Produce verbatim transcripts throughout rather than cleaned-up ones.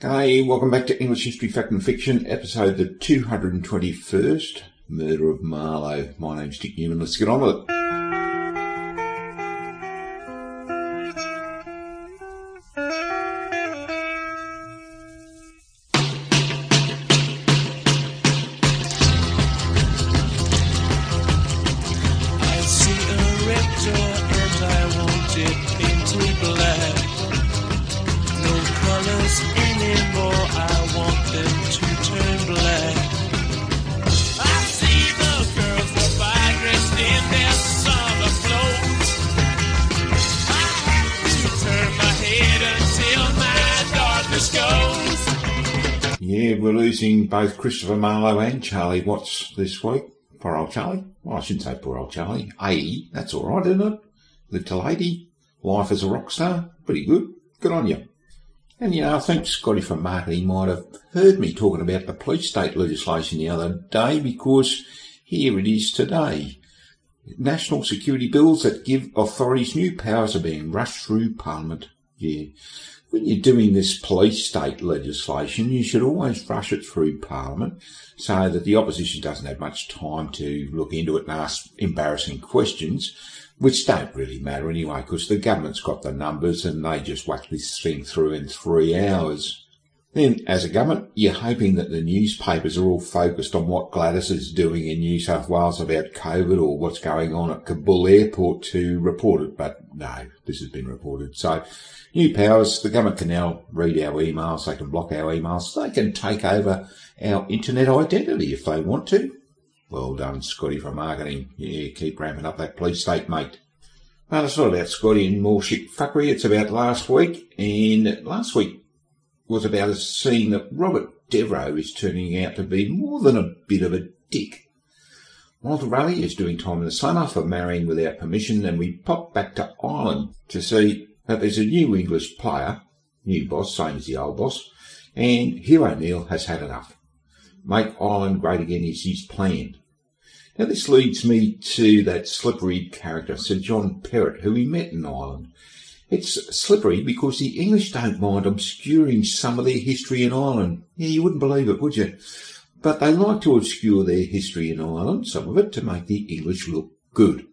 Hey, welcome back to English History, Fact and Fiction, episode the two hundred twenty-first, Murder of Marlowe. My name's Dick Newman. Let's get on with it. I see a red door and I want it painted black. No colors anymore, I want them to turn black. I see the girls go by dressed in their summer clothes. I have to turn my head until my darkness goes. Yeah, we're losing both Christopher Marlowe and Charlie Watts this week. Poor old Charlie. Well, I shouldn't say poor old Charlie. eighty, that's all right, isn't it? Lived till eighty. Life as a rock star. Pretty good. Good on you. And, you know, I think Scotty from Marketing might have heard me talking about the police state legislation the other day, because here it is today. National security bills that give authorities new powers are being rushed through Parliament. Yeah. When you're doing this police state legislation, you should always rush it through Parliament so that the opposition doesn't have much time to look into it and ask embarrassing questions, which don't really matter anyway, because the government's got the numbers and they just whack this thing through in three hours. Then, as a government, you're hoping that the newspapers are all focused on what Gladys is doing in New South Wales about COVID or what's going on at Kabul Airport to report it, but no, this has been reported. So, new powers, the government can now read our emails, they can block our emails, they can take over our internet identity if they want to. Well done, Scotty from Marketing. Yeah, keep ramping up that police state, mate. Well, it's not about Scotty and more shit fuckery, it's about last week, and last week was about us seeing that Robert Devereux is turning out to be more than a bit of a dick. Walter Raleigh is doing time in the summer for marrying without permission, and we pop back to Ireland to see that there's a new English player, new boss, same as the old boss, and Hugh O'Neill has had enough. Make Ireland great again is his plan. Now this leads me to that slippery character, Sir John Perrott, who we met in Ireland. It's slippery because the English don't mind obscuring some of their history in Ireland. Yeah, you wouldn't believe it, would you? But they like to obscure their history in Ireland, some of it, to make the English look good.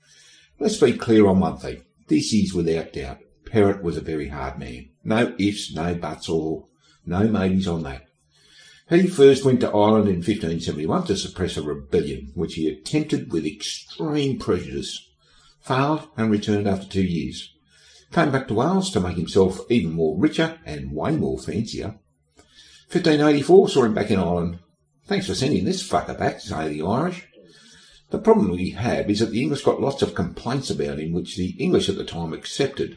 Let's be clear on one thing. This is without doubt. Perrott was a very hard man. No ifs, no buts, or no maybes on that. He first went to Ireland in fifteen seventy-one to suppress a rebellion, which he attempted with extreme prejudice. Failed and returned after two years. Came back to Wales to make himself even more richer and way more fancier. fifteen eighty-four saw him back in Ireland. Thanks for sending this fucker back, say the Irish. The problem we have is that the English got lots of complaints about him, which the English at the time accepted.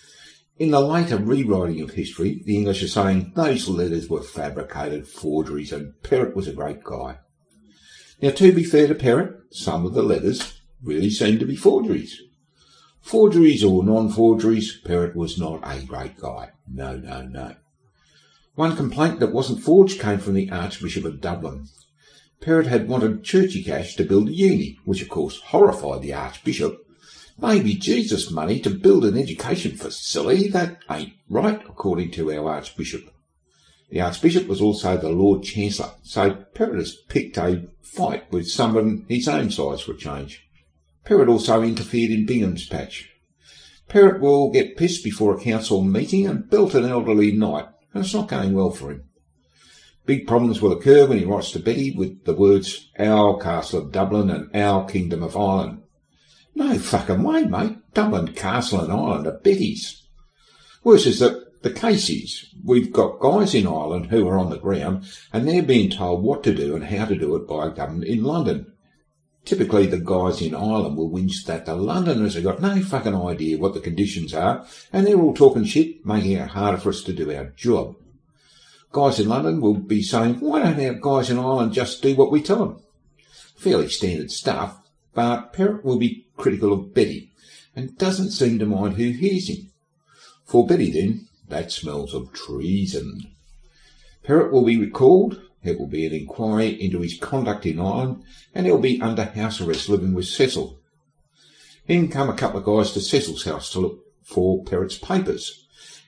In the later rewriting of history, the English are saying those letters were fabricated forgeries and Perrott was a great guy. Now, to be fair to Perrott, some of the letters really seem to be forgeries. Forgeries or non-forgeries, Perrott was not a great guy. No, no, no. One complaint that wasn't forged came from the Archbishop of Dublin. Perrott had wanted Churchy cash to build a uni, which of course horrified the Archbishop. Baby Jesus money to build an education facility, that ain't right, according to our Archbishop. The Archbishop was also the Lord Chancellor, so Perrott has picked a fight with someone his own size for a change. Perrott also interfered in Bingham's patch. Perrott will get pissed before a council meeting and belt an elderly knight, and it's not going well for him. Big problems will occur when he writes to Betty with the words, "Our Castle of Dublin" and "Our Kingdom of Ireland." No fucking way, mate. Dublin Castle and Ireland are Betty's. Worse is that the case is, we've got guys in Ireland who are on the ground and they're being told what to do and how to do it by a government in London. Typically the guys in Ireland will whinge that the Londoners have got no fucking idea what the conditions are and they're all talking shit, making it harder for us to do our job. Guys in London will be saying, why don't our guys in Ireland just do what we tell them? Fairly standard stuff, but Perrott will be critical of Betty and doesn't seem to mind who hears him. For Betty then, that smells of treason. Perrott will be recalled, there will be an inquiry into his conduct in Ireland, and he'll be under house arrest living with Cecil. In come a couple of guys to Cecil's house to look for Perrott's papers,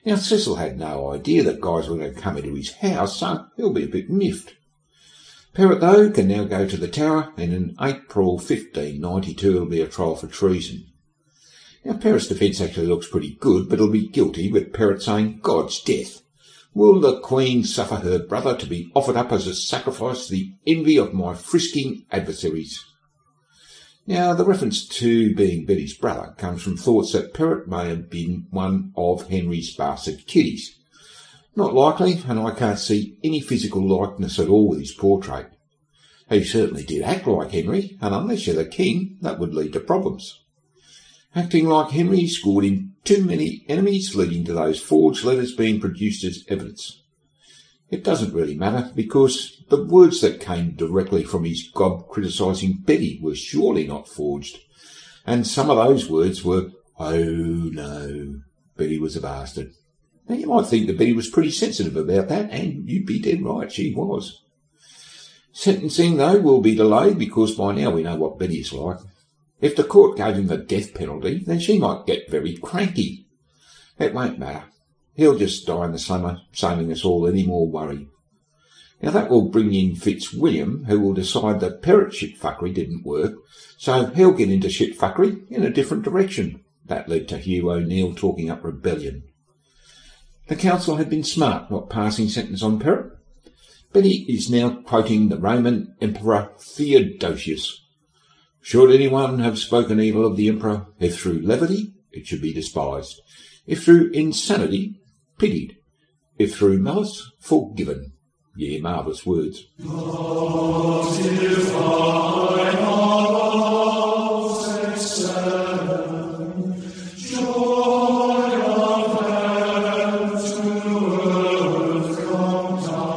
Now, Cecil had no idea that guys were going to come into his house, so he'll be a bit miffed. Perrott, though, can now go to the Tower, and in April fifteen ninety-two it'll be a trial for treason. Now, Perrott's defence actually looks pretty good, but it'll be guilty, with Perrott saying, God's death. Will the Queen suffer her brother to be offered up as a sacrifice to the envy of my frisking adversaries? Now, the reference to being Betty's brother comes from thoughts that Perrott may have been one of Henry's bastard kiddies. Not likely, and I can't see any physical likeness at all with his portrait. He certainly did act like Henry, and unless you're the king, that would lead to problems. Acting like Henry scored him too many enemies, leading to those forged letters being produced as evidence. It doesn't really matter, because the words that came directly from his gob criticising Betty were surely not forged, and some of those words were, oh no, Betty was a bastard. Now, you might think that Betty was pretty sensitive about that, and you'd be dead right, she was. Sentencing, though, will be delayed, because by now we know what Betty is like. If the court gave him the death penalty, then she might get very cranky. It won't matter. He'll just die in the summer, saving us all any more worry. Now that will bring in Fitzwilliam, who will decide that Perrott's shitfuckery didn't work, so he'll get into shitfuckery in a different direction. That led to Hugh O'Neill talking up rebellion. The council had been smart not passing sentence on Perrott. Betty is now quoting the Roman Emperor Theodosius. Should anyone have spoken evil of the Emperor, if through levity, it should be despised. If through insanity, pitied. If through malice, forgiven. Yeah, marvellous words. But if I not excel, joy of heaven to earth come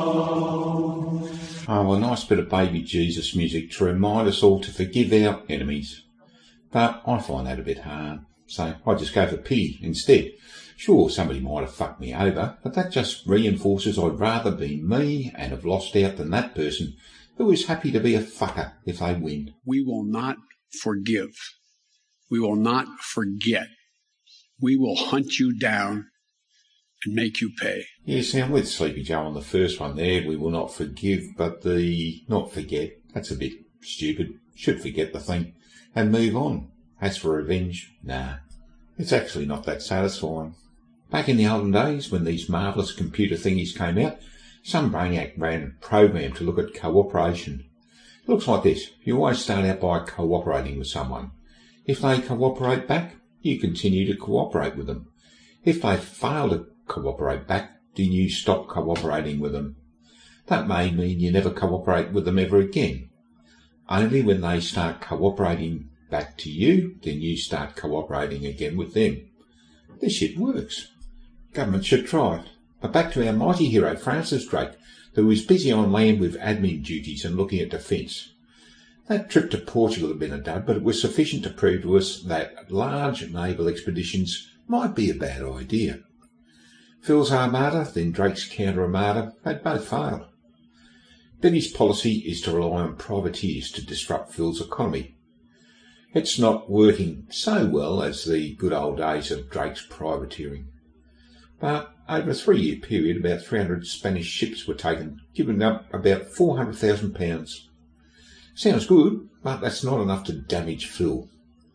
down. Oh, well, a nice bit of baby Jesus music to remind us all to forgive our enemies. But I find that a bit hard, so I just go for pity instead. Sure, somebody might have fucked me over, but that just reinforces I'd rather be me and have lost out than that person who is happy to be a fucker if they win. We will not forgive. We will not forget. We will hunt you down and make you pay. Yes, now with Sleepy Joe on the first one there, we will not forgive, but the not forget, that's a bit stupid. Should forget the thing and move on. As for revenge, nah, it's actually not that satisfying. Back in the olden days, when these marvellous computer thingies came out, some brainiac ran a program to look at cooperation. It looks like this. You always start out by cooperating with someone. If they cooperate back, you continue to cooperate with them. If they fail to cooperate back, then you stop cooperating with them. That may mean you never cooperate with them ever again. Only when they start cooperating back to you, then you start cooperating again with them. This shit works. Government should try it. But back to our mighty hero, Francis Drake, who was busy on land with admin duties and looking at defence. That trip to Portugal had been a dud, but it was sufficient to prove to us that large naval expeditions might be a bad idea. Phil's armada, then Drake's counter-armada, had both failed. Betty's policy is to rely on privateers to disrupt Phil's economy. It's not working so well as the good old days of Drake's privateering. But over a three-year period, about three hundred Spanish ships were taken, giving up about four hundred thousand pounds. Sounds good, but that's not enough to damage Phil.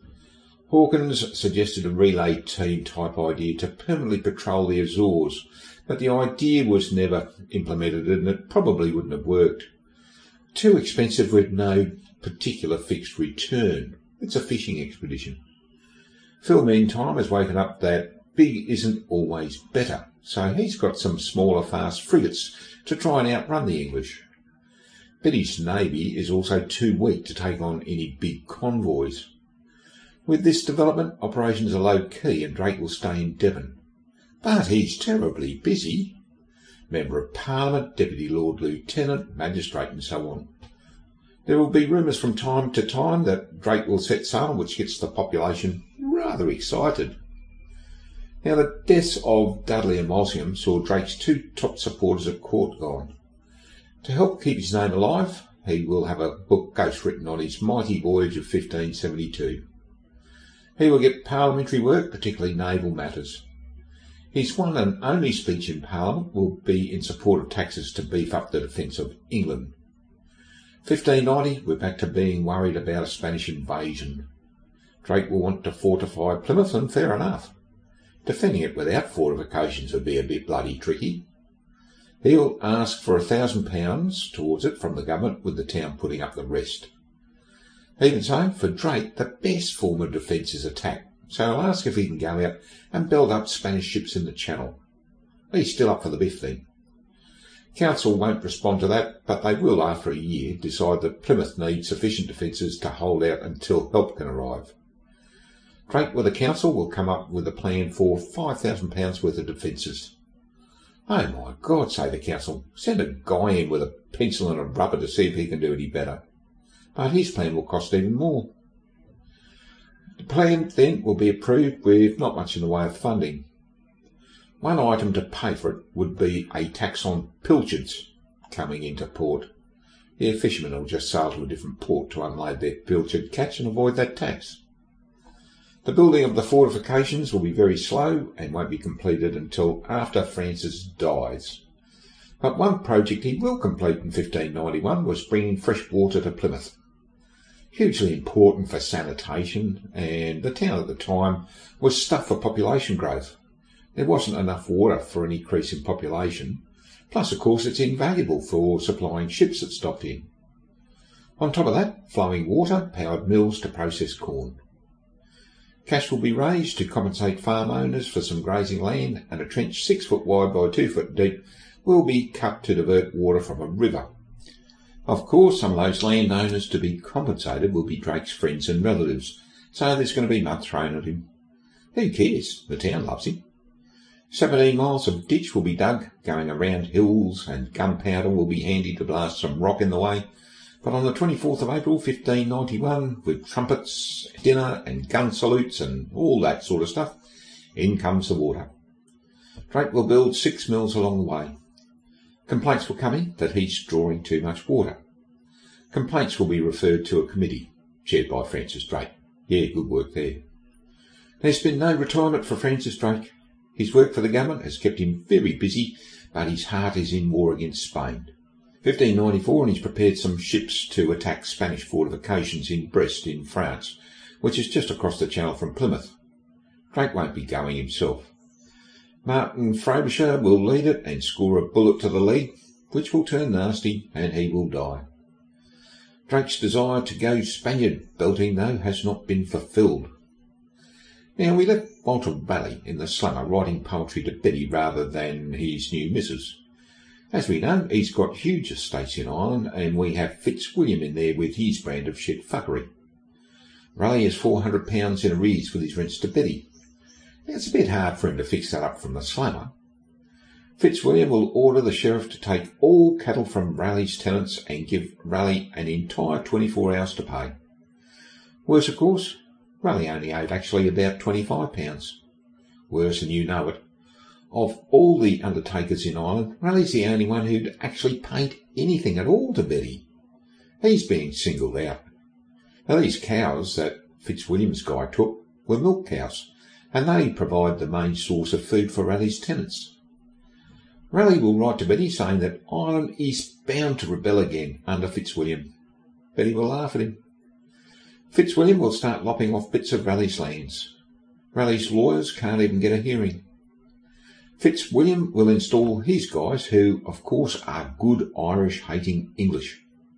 Hawkins suggested a relay team type idea to permanently patrol the Azores, but the idea was never implemented and it probably wouldn't have worked. Too expensive with no particular fixed return. It's a fishing expedition. Phil, meantime, has woken up that big isn't always better, so he's got some smaller fast frigates to try and outrun the English. Betty's navy is also too weak to take on any big convoys. With this development, operations are low-key and Drake will stay in Devon. But he's terribly busy. Member of Parliament, Deputy Lord Lieutenant, Magistrate and so on. There will be rumours from time to time that Drake will set sail, which gets the population rather excited. Now, the deaths of Dudley and Walsingham saw Drake's two top supporters at court gone. To help keep his name alive, he will have a book ghostwritten on his mighty voyage of fifteen seventy-two. He will get parliamentary work, particularly naval matters. His one and only speech in Parliament will be in support of taxes to beef up the defence of England. fifteen ninety, we're back to being worried about a Spanish invasion. Drake will want to fortify Plymouth, and fair enough. Defending it without fortifications would be a bit bloody tricky. He'll ask for a thousand pounds towards it from the government, with the town putting up the rest. Even so, for Drake, the best form of defence is attack, so he'll ask if he can go out and build up Spanish ships in the Channel. He's still up for the biff then. Council won't respond to that, but they will, after a year, decide that Plymouth needs sufficient defences to hold out until help can arrive. Drake with the council will come up with a plan for five thousand pounds worth of defences. Oh my God, say the council, send a guy in with a pencil and a rubber to see if he can do any better. But his plan will cost even more. The plan then will be approved with not much in the way of funding. One item to pay for it would be a tax on pilchards coming into port. The fishermen will just sail to a different port to unload their pilchard catch and avoid that tax. The building of the fortifications will be very slow and won't be completed until after Francis dies. But one project he will complete in fifteen ninety-one was bringing fresh water to Plymouth. Hugely important for sanitation, and the town at the time was stuffed for population growth. There wasn't enough water for an increase in population, plus of course it's invaluable for supplying ships that stopped in. On top of that, flowing water powered mills to process corn. Cash will be raised to compensate farm owners for some grazing land, and a trench six foot wide by two foot deep will be cut to divert water from a river. Of course, some of those landowners to be compensated will be Drake's friends and relatives, so there's going to be mud thrown at him. Who cares? The town loves him. Seventeen miles of ditch will be dug, going around hills, and gunpowder will be handy to blast some rock in the way. But on the twenty-fourth of April fifteen ninety-one, with trumpets, dinner and gun salutes and all that sort of stuff, in comes the water. Drake will build six mills along the way. Complaints will come in that he's drawing too much water. Complaints will be referred to a committee, chaired by Francis Drake. Yeah, good work there. There's been no retirement for Francis Drake. His work for the government has kept him very busy, but his heart is in war against Spain. fifteen ninety-four, and he's prepared some ships to attack Spanish fortifications in Brest in France, which is just across the channel from Plymouth. Drake won't be going himself. Martin Frobisher will lead it and score a bullet to the leg, which will turn nasty, and he will die. Drake's desire to go Spaniard belting, though, has not been fulfilled. Now, we left Walter Raleigh in the slummer writing poetry to Betty rather than his new missus. As we know, he's got huge estates in Ireland, and we have Fitzwilliam in there with his brand of shit fuckery. Raleigh has four hundred pounds in arrears with his rents to Betty. It's a bit hard for him to fix that up from the slummer. Fitzwilliam will order the sheriff to take all cattle from Raleigh's tenants and give Raleigh an entire twenty-four hours to pay. Worse, of course, Raleigh only owed actually about twenty-five pounds. Worse, and you know it. Of all the undertakers in Ireland, Raleigh's the only one who'd actually paid anything at all to Betty. He's being singled out. Now, these cows that Fitzwilliam's guy took were milk cows, and they provide the main source of food for Raleigh's tenants. Raleigh will write to Betty saying that Ireland is bound to rebel again under Fitzwilliam. Betty will laugh at him. Fitzwilliam will start lopping off bits of Raleigh's lands. Raleigh's lawyers can't even get a hearing. Fitzwilliam will install his guys, who, of course, are good Irish-hating English.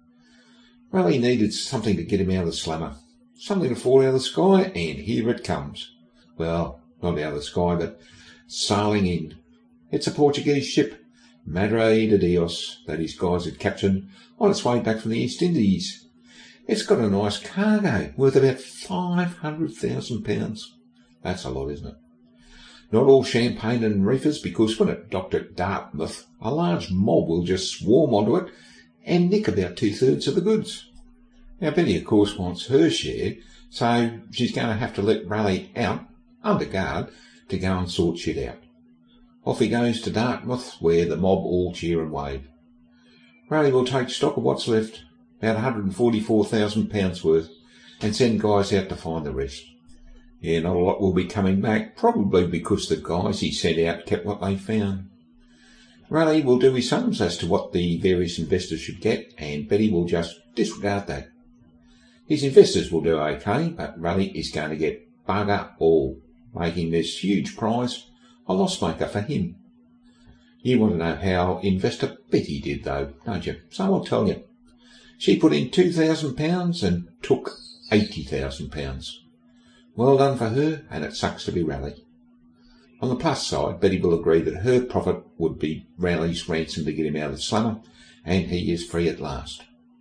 Raleigh needed something to get him out of the slummer, something to fall out of the sky, and here it comes. Well, not out of the sky, but sailing in. It's a Portuguese ship, Madre de Dios, that his guys had captured on its way back from the East Indies. It's got a nice cargo, worth about five hundred thousand pounds. That's a lot, isn't it? Not all champagne and reefers, because when it docked at Dartmouth, a large mob will just swarm onto it and nick about two-thirds of the goods. Now, Betty, of course, wants her share, so she's going to have to let Raleigh out, under guard, to go and sort shit out. Off he goes to Dartmouth, where the mob all cheer and wave. Raleigh will take stock of what's left, about one hundred forty-four thousand pounds worth, and send guys out to find the rest. Yeah, not a lot will be coming back, probably because the guys he sent out kept what they found. Raleigh will do his sums as to what the various investors should get, and Betty will just disregard that. His investors will do okay, but Raleigh is going to get bugger all, making this huge prize a loss maker for him. You want to know how investor Betty did though, don't you? So I'll tell you. She put in two thousand pounds and took eighty thousand pounds. Well done for her, and it sucks to be Raleigh. On the plus side, Betty will agree that her profit would be Raleigh's ransom to get him out of the slummer, and he is free at last.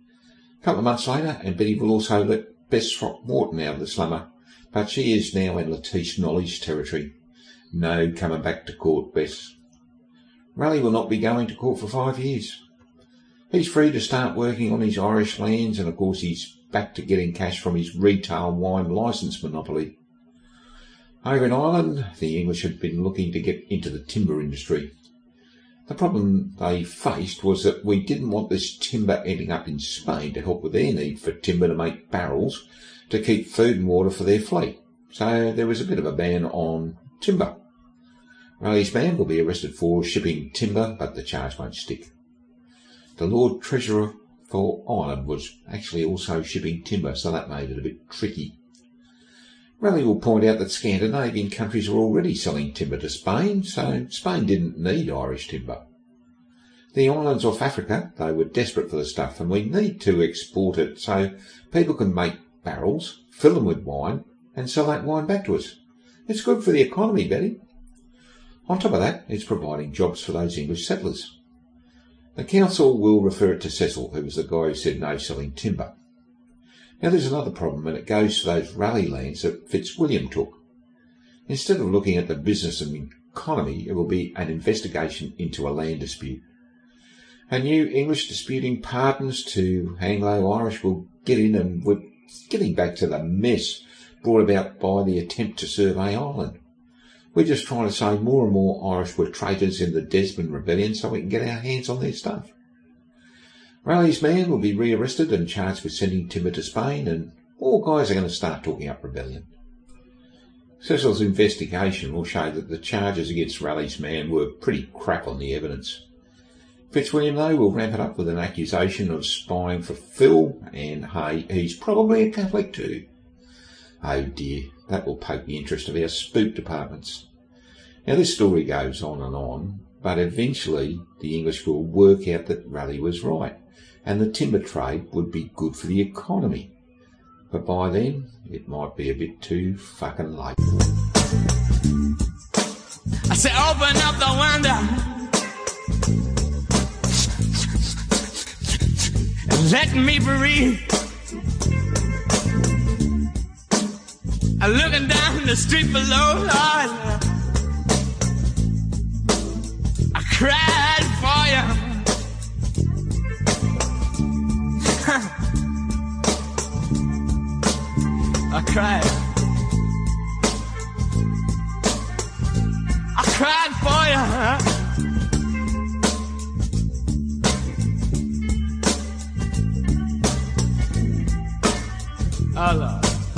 A couple of months later, and Betty will also let Bess Throckmorton out of the slummer, but she is now in Lettice Nolly's territory. No coming back to court, Bess. Raleigh will not be going to court for five years. He's free to start working on his Irish lands, and of course he's back to getting cash from his retail wine licence monopoly. Over in Ireland, the English had been looking to get into the timber industry. The problem they faced was that we didn't want this timber ending up in Spain to help with their need for timber to make barrels to keep food and water for their fleet. So there was a bit of a ban on timber. Raleigh's man will be arrested for shipping timber, but the charge won't stick. The Lord Treasurer for Ireland was actually also shipping timber, so that made it a bit tricky. Raleigh will point out that Scandinavian countries are already selling timber to Spain, so Spain didn't need Irish timber. The islands off Africa, they were desperate for the stuff, and we need to export it so people can make barrels, fill them with wine, and sell that wine back to us. It's good for the economy, Betty. On top of that, it's providing jobs for those English settlers. The council will refer it to Cecil, who was the guy who said no selling timber. Now there's another problem, and it goes to those Raleigh lands that Fitzwilliam took. Instead of looking at the business and economy, it will be an investigation into a land dispute. A new English disputing pardons to Anglo-Irish will get in, and we're getting back to the mess brought about by the attempt to survey Ireland. We're just trying to say more and more Irish were traitors in the Desmond Rebellion so we can get our hands on their stuff. Raleigh's man will be rearrested and charged with sending timber to Spain, and all guys are going to start talking up rebellion. Cecil's investigation will show that the charges against Raleigh's man were pretty crap on the evidence. Fitzwilliam, though, will ramp it up with an accusation of spying for Phil, and hey, he's probably a Catholic too. Oh dear, that will poke the interest of our spook departments. Now this story goes on and on, but eventually the English will work out that Raleigh was right, and the timber trade would be good for the economy. But by then, it might be a bit too fucking late. I say open up the window and let me breathe. I'm looking down the street below, Lord, I cried for you. I cried. I cried for you. Oh, Lord.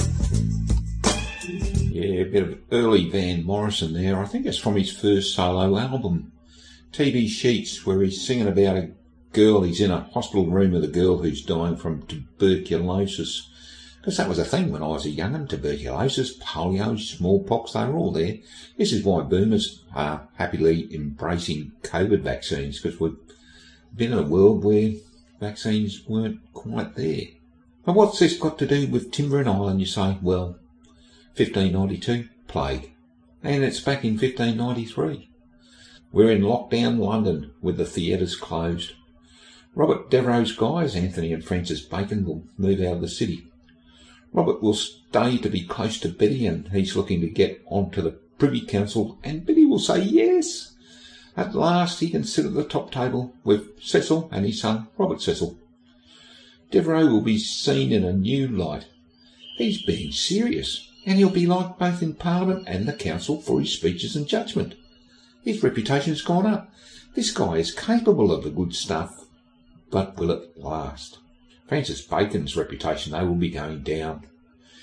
Yeah, a bit of early Van Morrison there. I think it's from his first solo album, T V Sheets, where he's singing about a girl. He's in a hospital room with a girl who's dying from tuberculosis. Because that was a thing when I was a young'un. Tuberculosis, polio, smallpox, they were all there. This is why boomers are happily embracing COVID vaccines, because we've been in a world where vaccines weren't quite there. But what's this got to do with timber in Ireland, you say? Well, fifteen ninety-two, plague. And it's back in fifteen ninety-three. We're in lockdown London with the theatres closed. Robert Devereux's guys, Anthony and Francis Bacon, will move out of the city. Robert will stay to be close to Betty, and he's looking to get onto the Privy Council, and Betty will say yes. At last he can sit at the top table with Cecil and his son, Robert Cecil. Devereux will be seen in a new light. He's being serious, and he'll be liked both in Parliament and the Council for his speeches and judgment. His reputation's gone up. This guy is capable of the good stuff, but will it last? Francis Bacon's reputation, though, will be going down.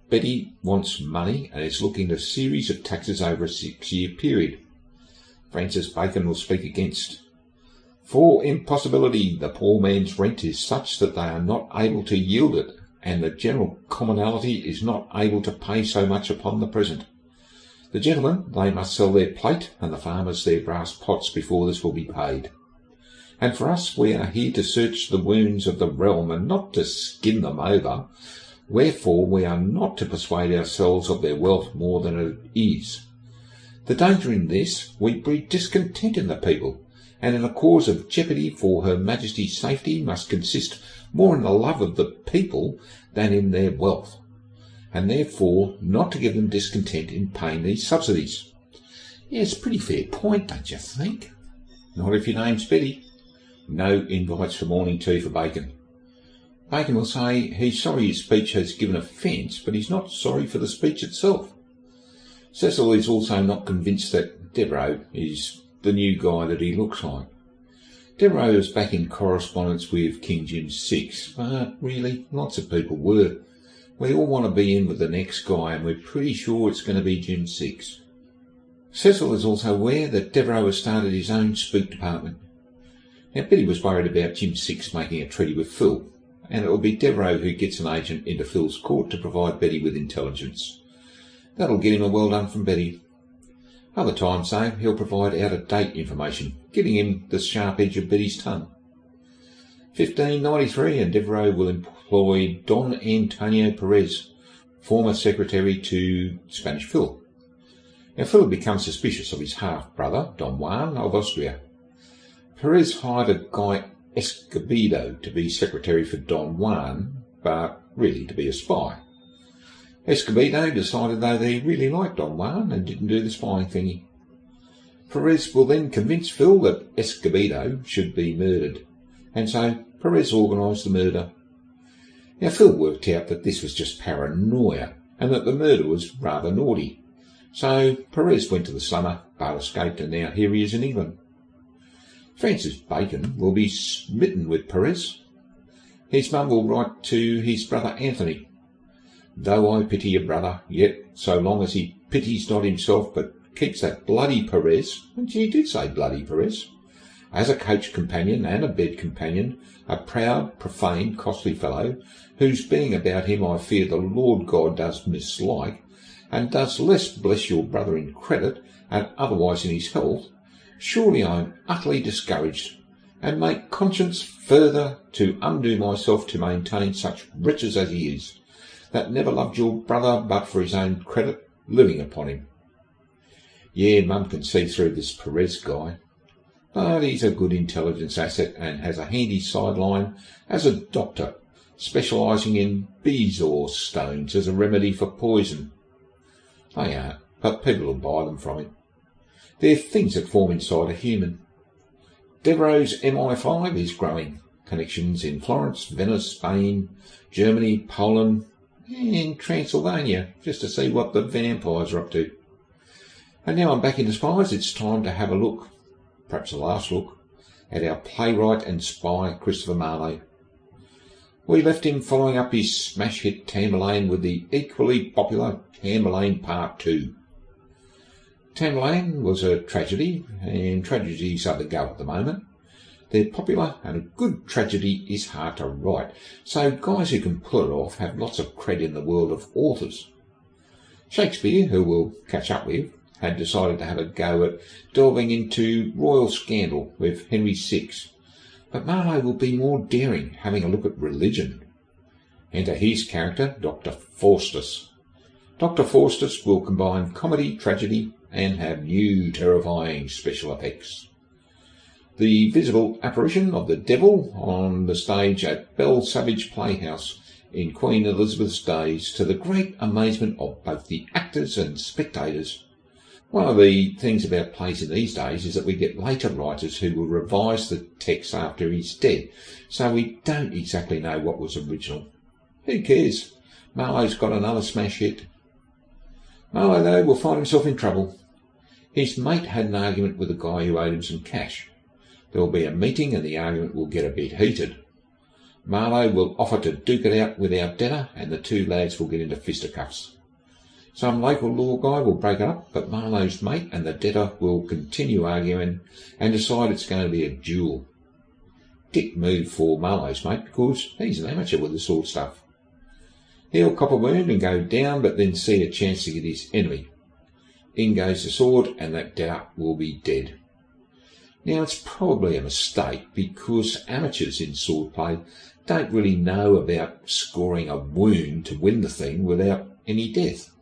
Betty wants money and is looking at a series of taxes over a six-year period. Francis Bacon will speak against. For impossibility, the poor man's rent is such that they are not able to yield it, and the general commonalty is not able to pay so much upon the present. The gentlemen, they must sell their plate, and the farmers their brass pots before this will be paid. And for us, we are here to search the wounds of the realm, and not to skin them over. Wherefore we are not to persuade ourselves of their wealth more than it is. The danger in this, we breed discontent in the people, and in a cause of jeopardy for Her Majesty's safety must consist more in the love of the people than in their wealth, and therefore not to give them discontent in paying these subsidies. Yes, pretty fair point, don't you think? Not if your name's Betty. No invites for morning tea for Bacon. Bacon will say he's sorry his speech has given offence, but he's not sorry for the speech itself. Cecil is also not convinced that Devereux is the new guy that he looks like. Devereux was back in correspondence with King Jim the Sixth, but really, lots of people were. We all want to be in with the next guy, and we're pretty sure it's going to be Jim the Sixth. Cecil is also aware that Devereux has started his own spook department. Now, Betty was worried about Jim the Sixth making a treaty with Phil, and it will be Devereux who gets an agent into Phil's court to provide Betty with intelligence. That'll get him a well done from Betty. Other times, though, he'll provide out-of-date information, giving him the sharp edge of Betty's tongue. fifteen ninety-three, and Devereux will employ Don Antonio Perez, former secretary to Spanish Phil. Now, Phil had become suspicious of his half-brother, Don Juan of Austria. Perez hired a guy Escobedo to be secretary for Don Juan, but really to be a spy. Escobedo decided, though, that he really liked Don Juan and didn't do the spying thingy. Perez will then convince Phil that Escobedo should be murdered, and so Perez organised the murder. Now, Phil worked out that this was just paranoia, and that the murder was rather naughty. So Perez went to the slummer, but escaped, and now here he is in England. Francis Bacon will be smitten with Perez. His mum will write to his brother Anthony. Though I pity your brother, yet so long as he pities not himself, but keeps that bloody Perez, and she did say bloody Perez, as a coach companion and a bed companion, a proud, profane, costly fellow, whose being about him I fear the Lord God does mislike, and does less bless your brother in credit, and otherwise in his health, surely I am utterly discouraged, and make conscience further to undo myself to maintain such riches as he is, that never loved your brother but for his own credit, living upon him. Yeah, Mum can see through this Perez guy, but he's a good intelligence asset and has a handy sideline as a doctor, specialising in bezoar stones as a remedy for poison. They aren't, but people will buy them from him. They're things that form inside a human. Devereux's M I five is growing. Connections in Florence, Venice, Spain, Germany, Poland, and Transylvania, just to see what the vampires are up to. And now I'm back into Spies, it's time to have a look, perhaps a last look, at our playwright and spy Christopher Marlowe. We left him following up his smash hit Tamburlaine with the equally popular Tamburlaine Part two. Tamburlaine was a tragedy, and tragedies are the go at the moment. They're popular, and a good tragedy is hard to write, so guys who can pull it off have lots of cred in the world of authors. Shakespeare, who we'll catch up with, had decided to have a go at delving into royal scandal with Henry the Sixth, but Marlowe will be more daring, having a look at religion. Enter his character, Doctor Faustus. Doctor Faustus will combine comedy, tragedy, and have new terrifying special effects. The visible apparition of the devil on the stage at Bell Savage Playhouse in Queen Elizabeth's days, to the great amazement of both the actors and spectators. One of the things about plays in these days is that we get later writers who will revise the text after he's dead, so we don't exactly know what was original. Who cares? Marlowe's got another smash hit. Marlowe, though, will find himself in trouble. His mate had an argument with a guy who owed him some cash. There will be a meeting and the argument will get a bit heated. Marlowe will offer to duke it out with our debtor, and the two lads will get into fisticuffs. Some local law guy will break it up, but Marlowe's mate and the debtor will continue arguing and decide it's going to be a duel. Dick moved for Marlowe's mate because he's an amateur with the sword stuff. He'll cop a wound and go down, but then see a chance to get his enemy. In goes the sword, and that debtor will be dead. Now, it's probably a mistake, because amateurs in swordplay don't really know about scoring a wound to win the thing without any death.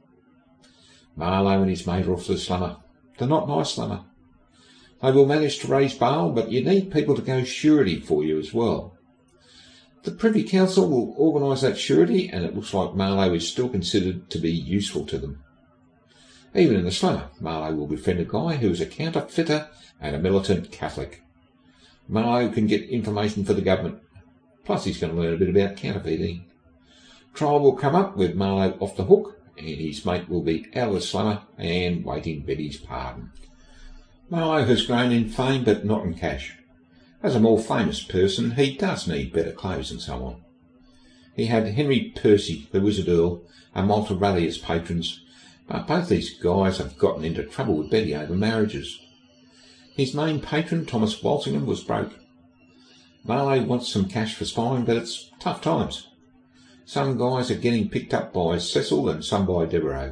Marlowe and his mate are off to the slummer. They're not nice slummer. They will manage to raise bail, but you need people to go surety for you as well. The Privy Council will organise that surety, and it looks like Marlowe is still considered to be useful to them. Even in the slummer, Marlowe will befriend a guy who is a counterfeiter and a militant Catholic. Marlowe can get information for the government, plus he's going to learn a bit about counterfeiting. Trial will come up with Marlowe off the hook, and his mate will be out of the slummer and waiting Betty's pardon. Marlowe has grown in fame, but not in cash. As a more famous person, he does need better clothes and so on. He had Henry Percy, the Wizard Earl, and Walter Raleigh as patrons, but both these guys have gotten into trouble with Betty over marriages. His main patron, Thomas Walsingham, was broke. Marlowe wants some cash for spying, but it's tough times. Some guys are getting picked up by Cecil and some by Devereux.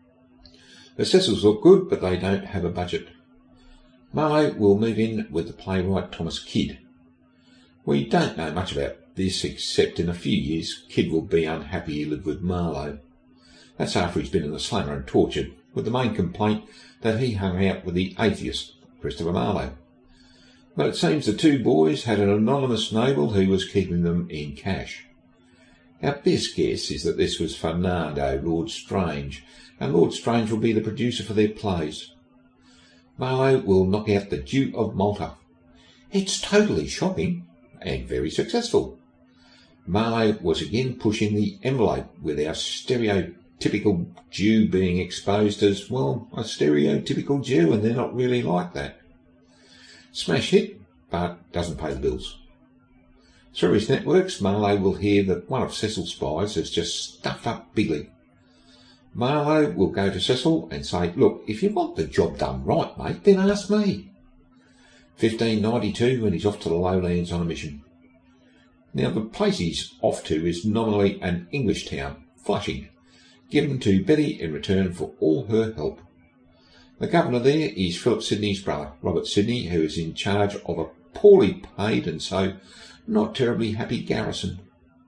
The Cecils look good, but they don't have a budget. Marlowe will move in with the playwright Thomas Kidd. We don't know much about this, except in a few years Kidd will be unhappy he lived with Marlowe. That's after he's been in the slummer and tortured, with the main complaint that he hung out with the atheist, Christopher Marlowe. But it seems the two boys had an anonymous noble who was keeping them in cash. Our best guess is that this was Fernando, Lord Strange, and Lord Strange will be the producer for their plays. Marlowe will knock out the Duke of Malta. It's totally shocking, and very successful. Marlowe was again pushing the envelope with our stereotypical Jew being exposed as, well, a stereotypical Jew, and they're not really like that. Smash hit, but doesn't pay the bills. Through his networks, Marlowe will hear that one of Cecil's spies has just stuffed up bigly. Marlowe will go to Cecil and say, look, if you want the job done right, mate, then ask me. fifteen ninety-two, and he's off to the lowlands on a mission. Now, the place he's off to is nominally an English town, Flushing, given to Betty in return for all her help. The governor there is Philip Sidney's brother, Robert Sidney, who is in charge of a poorly paid and so not terribly happy garrison.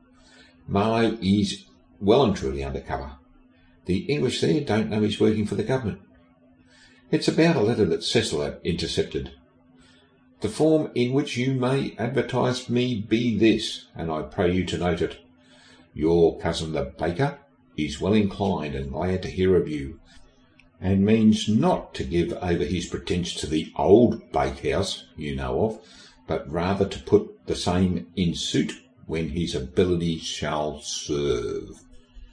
Marlowe is well and truly undercover. The English there don't know he's working for the government. It's about a letter that Cecil had intercepted. The form in which you may advertise me be this, and I pray you to note it. Your cousin the baker is well inclined and glad to hear of you, and means not to give over his pretence to the old bakehouse you know of, but rather to put the same in suit when his ability shall serve.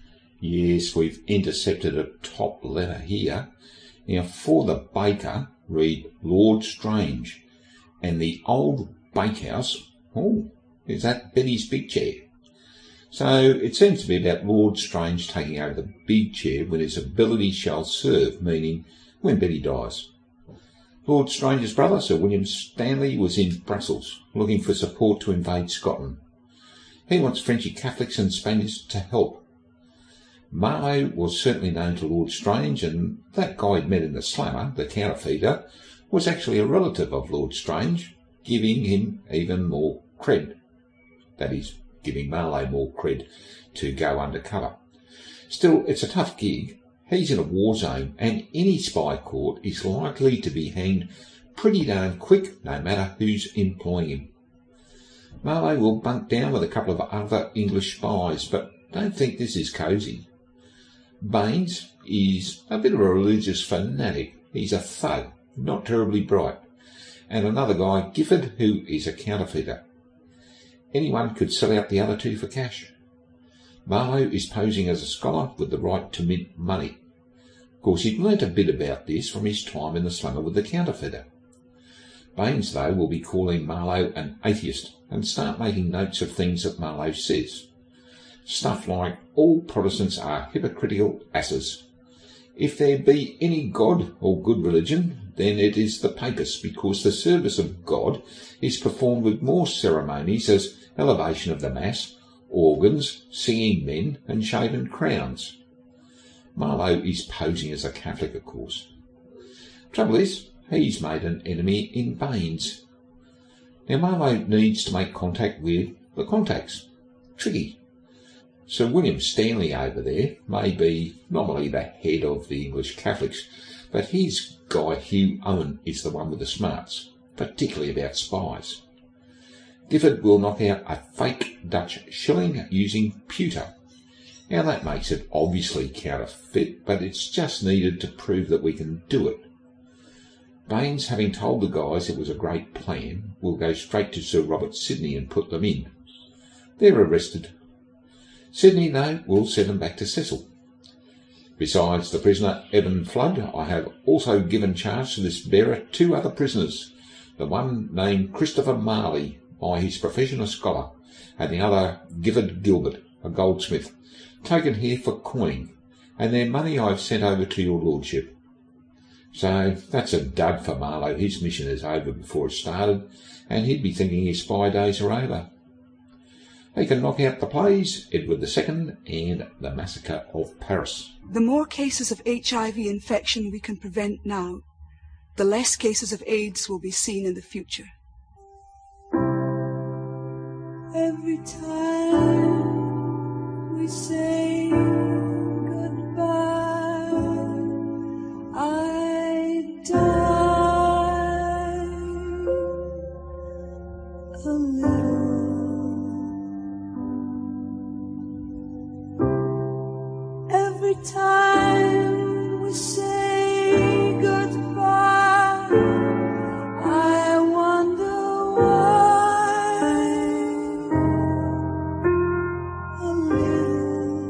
Yes, we've intercepted a top letter here. Now, for the baker, read Lord Strange, and the old bakehouse, oh, is that Betty's big chair? So it seems to be about Lord Strange taking over the big chair when his ability shall serve, meaning when Betty dies. Lord Strange's brother, Sir William Stanley, was in Brussels, looking for support to invade Scotland. He wants Frenchy Catholics and Spaniards to help. Marlowe was certainly known to Lord Strange, and that guy he'd met in the slummer, the counterfeiter, was actually a relative of Lord Strange, giving him even more cred. That is, giving Marlowe more cred to go undercover. Still, it's a tough gig. He's in a war zone, and any spy caught is likely to be hanged pretty darn quick, no matter who's employing him. Marlowe will bunk down with a couple of other English spies, but don't think this is cosy. Baines is a bit of a religious fanatic. He's a thug, not terribly bright. And another guy, Gifford, who is a counterfeiter. Anyone could sell out the other two for cash. Marlowe is posing as a scholar with the right to mint money. Of course, he'd learnt a bit about this from his time in the slumber with the counterfeiter. Baines, though, will be calling Marlowe an atheist, and start making notes of things that Marlowe says. Stuff like, all Protestants are hypocritical asses. If there be any God or good religion, then it is the Papists, because the service of God is performed with more ceremonies as elevation of the Mass, organs, singing men, and shaven crowns. Marlowe is posing as a Catholic, of course. Trouble is, he's made an enemy in Baines. Now Marlowe needs to make contact with the contacts. Tricky. Sir William Stanley over there may be nominally the head of the English Catholics, but his guy Hugh Owen is the one with the smarts, particularly about spies. Gifford will knock out a fake Dutch shilling using pewter. Now that makes it obviously counterfeit, but it's just needed to prove that we can do it. Baines, having told the guys it was a great plan, will go straight to Sir Robert Sidney and put them in. They're arrested. Sidney, though, will send them back to Cecil. Besides the prisoner Evan Flood, I have also given charge to this bearer two other prisoners, the one named Christopher Marley, by his profession a scholar, and the other Gifford Gilbert, a goldsmith, taken here for coining, and their money I have sent over to your lordship. So that's a dud for Marlowe. His mission is over before it started, and he'd be thinking his spy days are over. He can knock out the plays, Edward the Second, and the Massacre of Paris. The more cases of H I V infection we can prevent now, the less cases of AIDS will be seen in the future. Every time we say goodbye, I die a little. Every time we say goodbye, I wonder why. A little.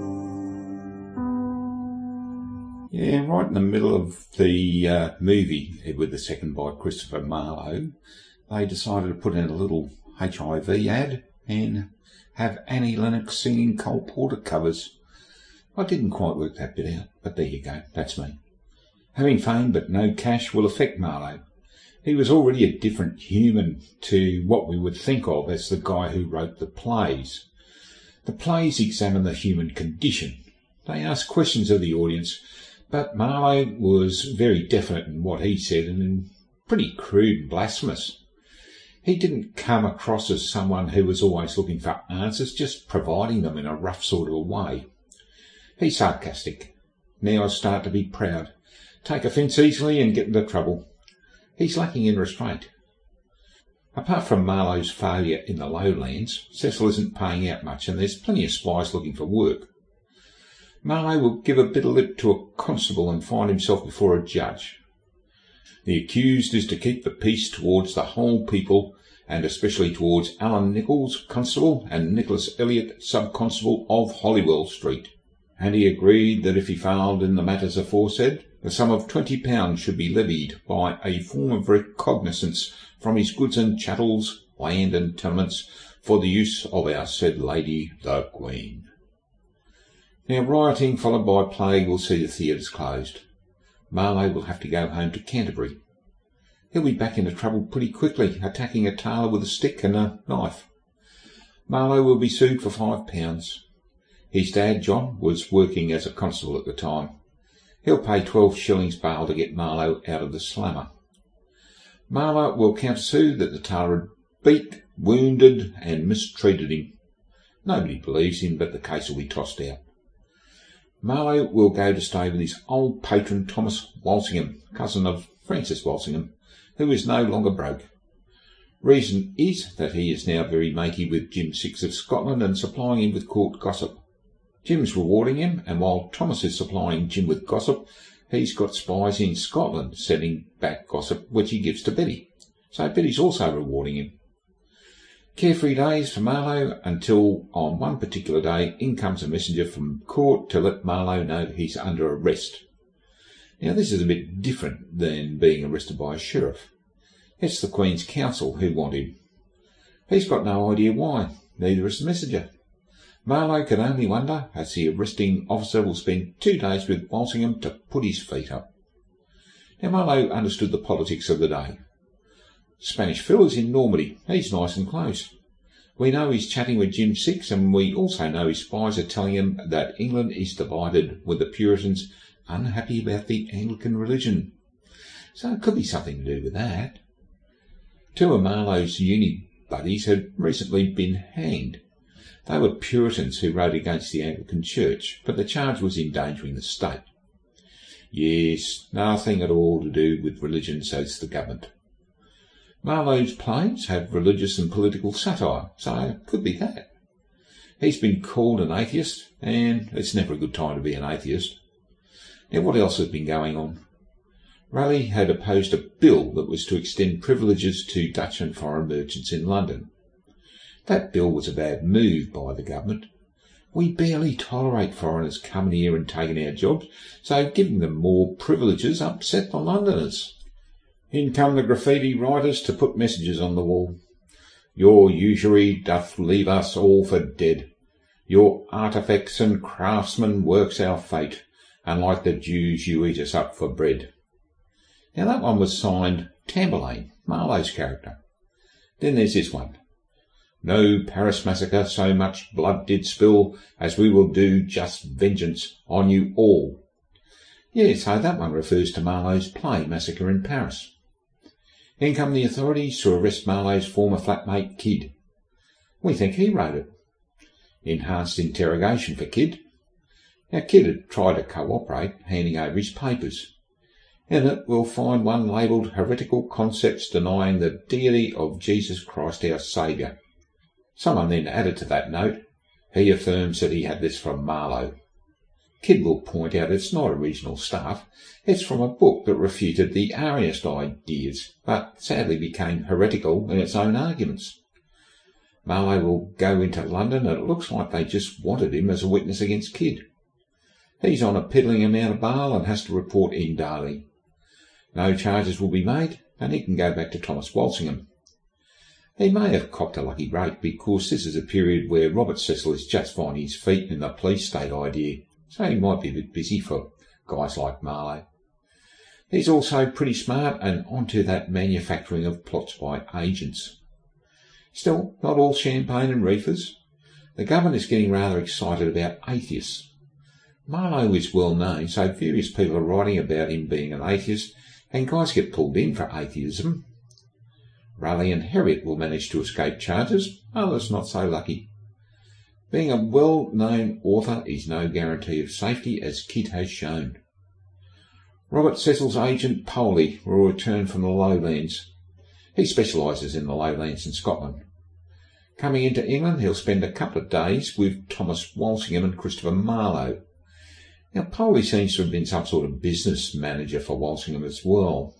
Yeah, right in the middle of the uh, movie, Edward the Second by Christopher Marlowe, they decided to put in a little H I V ad and have Annie Lennox singing Cole Porter covers. I didn't quite work that bit out, but there you go, that's me. Having fame but no cash will affect Marlowe. He was already a different human to what we would think of as the guy who wrote the plays. The plays examine the human condition. They ask questions of the audience, but Marlowe was very definite in what he said and pretty crude and blasphemous. He didn't come across as someone who was always looking for answers, just providing them in a rough sort of a way. He's sarcastic. Now I start to be proud. Take offence easily and get into trouble. He's lacking in restraint. Apart from Marlowe's failure in the lowlands, Cecil isn't paying out much and there's plenty of spies looking for work. Marlowe will give a bit of lip to a constable and find himself before a judge. The accused is to keep the peace towards the whole people, and especially towards Alan Nichols, constable, and Nicholas Elliot, sub-constable of Holywell Street. And he agreed that if he failed in the matters aforesaid, the sum of twenty pounds should be levied by a form of recognizance from his goods and chattels, land and tenements, for the use of our said lady the Queen. Now rioting followed by plague will see the theatres closed. Marlowe will have to go home to Canterbury. He'll be back into trouble pretty quickly, attacking a tailor with a stick and a knife. Marlowe will be sued for five pounds. His dad, John, was working as a constable at the time. He'll pay twelve shillings bail to get Marlowe out of the slammer. Marlowe will countersue that the tailor had beat, wounded and mistreated him. Nobody believes him, but the case will be tossed out. Marlowe will go to stay with his old patron Thomas Walsingham, cousin of Francis Walsingham, who is no longer broke. Reason is that he is now very matey with Jim Six of Scotland and supplying him with court gossip. Jim's rewarding him, and while Thomas is supplying Jim with gossip, he's got spies in Scotland sending back gossip which he gives to Betty. So Betty's also rewarding him. Carefree days for Marlowe until on one particular day in comes a messenger from court to let Marlowe know he's under arrest. Now this is a bit different than being arrested by a sheriff. It's the Queen's Counsel who want him. He's got no idea why, neither has the messenger. Marlowe can only wonder, as the arresting officer will spend two days with Walsingham to put his feet up. Now Marlowe understood the politics of the day. Spanish Phil is in Normandy. He's nice and close. We know he's chatting with Jim Six, and we also know his spies are telling him that England is divided, with the Puritans unhappy about the Anglican religion. So it could be something to do with that. Two of Marlowe's uni buddies had recently been hanged. They were Puritans who rode against the Anglican Church, but the charge was endangering the state. Yes, nothing at all to do with religion, says the government. Marlowe's plays have religious and political satire, so it could be that. He's been called an atheist, and it's never a good time to be an atheist. Now, what else has been going on? Raleigh had opposed a bill that was to extend privileges to Dutch and foreign merchants in London. That bill was a bad move by the government. We barely tolerate foreigners coming here and taking our jobs, so giving them more privileges upset the Londoners. In come the graffiti writers to put messages on the wall. Your usury doth leave us all for dead. Your artifacts and craftsmen works our fate, and like the Jews you eat us up for bread. Now that one was signed Tamburlaine, Marlowe's character. Then there's this one. No Paris massacre so much blood did spill, as we will do just vengeance on you all. Yeah, so that one refers to Marlowe's play Massacre in Paris. In come the authorities to arrest Marlowe's former flatmate Kidd. We think he wrote it. Enhanced interrogation for Kidd. Now Kidd had tried to cooperate, handing over his papers. In it we'll find one labelled Heretical Concepts Denying the Deity of Jesus Christ our Saviour. Someone then added to that note, he affirms that he had this from Marlowe. Kidd will point out it's not original stuff. It's from a book that refuted the Arianist ideas, but sadly became heretical in its own arguments. Marlowe will go into London, and it looks like they just wanted him as a witness against Kidd. He's on a piddling amount of bail and has to report in daily. No charges will be made, and he can go back to Thomas Walsingham. He may have copped a lucky break, because this is a period where Robert Cecil is just finding his feet in the police state idea, so he might be a bit busy for guys like Marlowe. He's also pretty smart and onto that manufacturing of plots by agents. Still, not all champagne and reefers. The government is getting rather excited about atheists. Marlowe is well known, so various people are writing about him being an atheist, and guys get pulled in for atheism. Raleigh and Heriot will manage to escape charges, others not so lucky. Being a well-known author is no guarantee of safety, as Kidd has shown. Robert Cecil's agent Poley will return from the lowlands. He specialises in the lowlands in Scotland. Coming into England, he'll spend a couple of days with Thomas Walsingham and Christopher Marlowe. Now, Poley seems to have been some sort of business manager for Walsingham as well.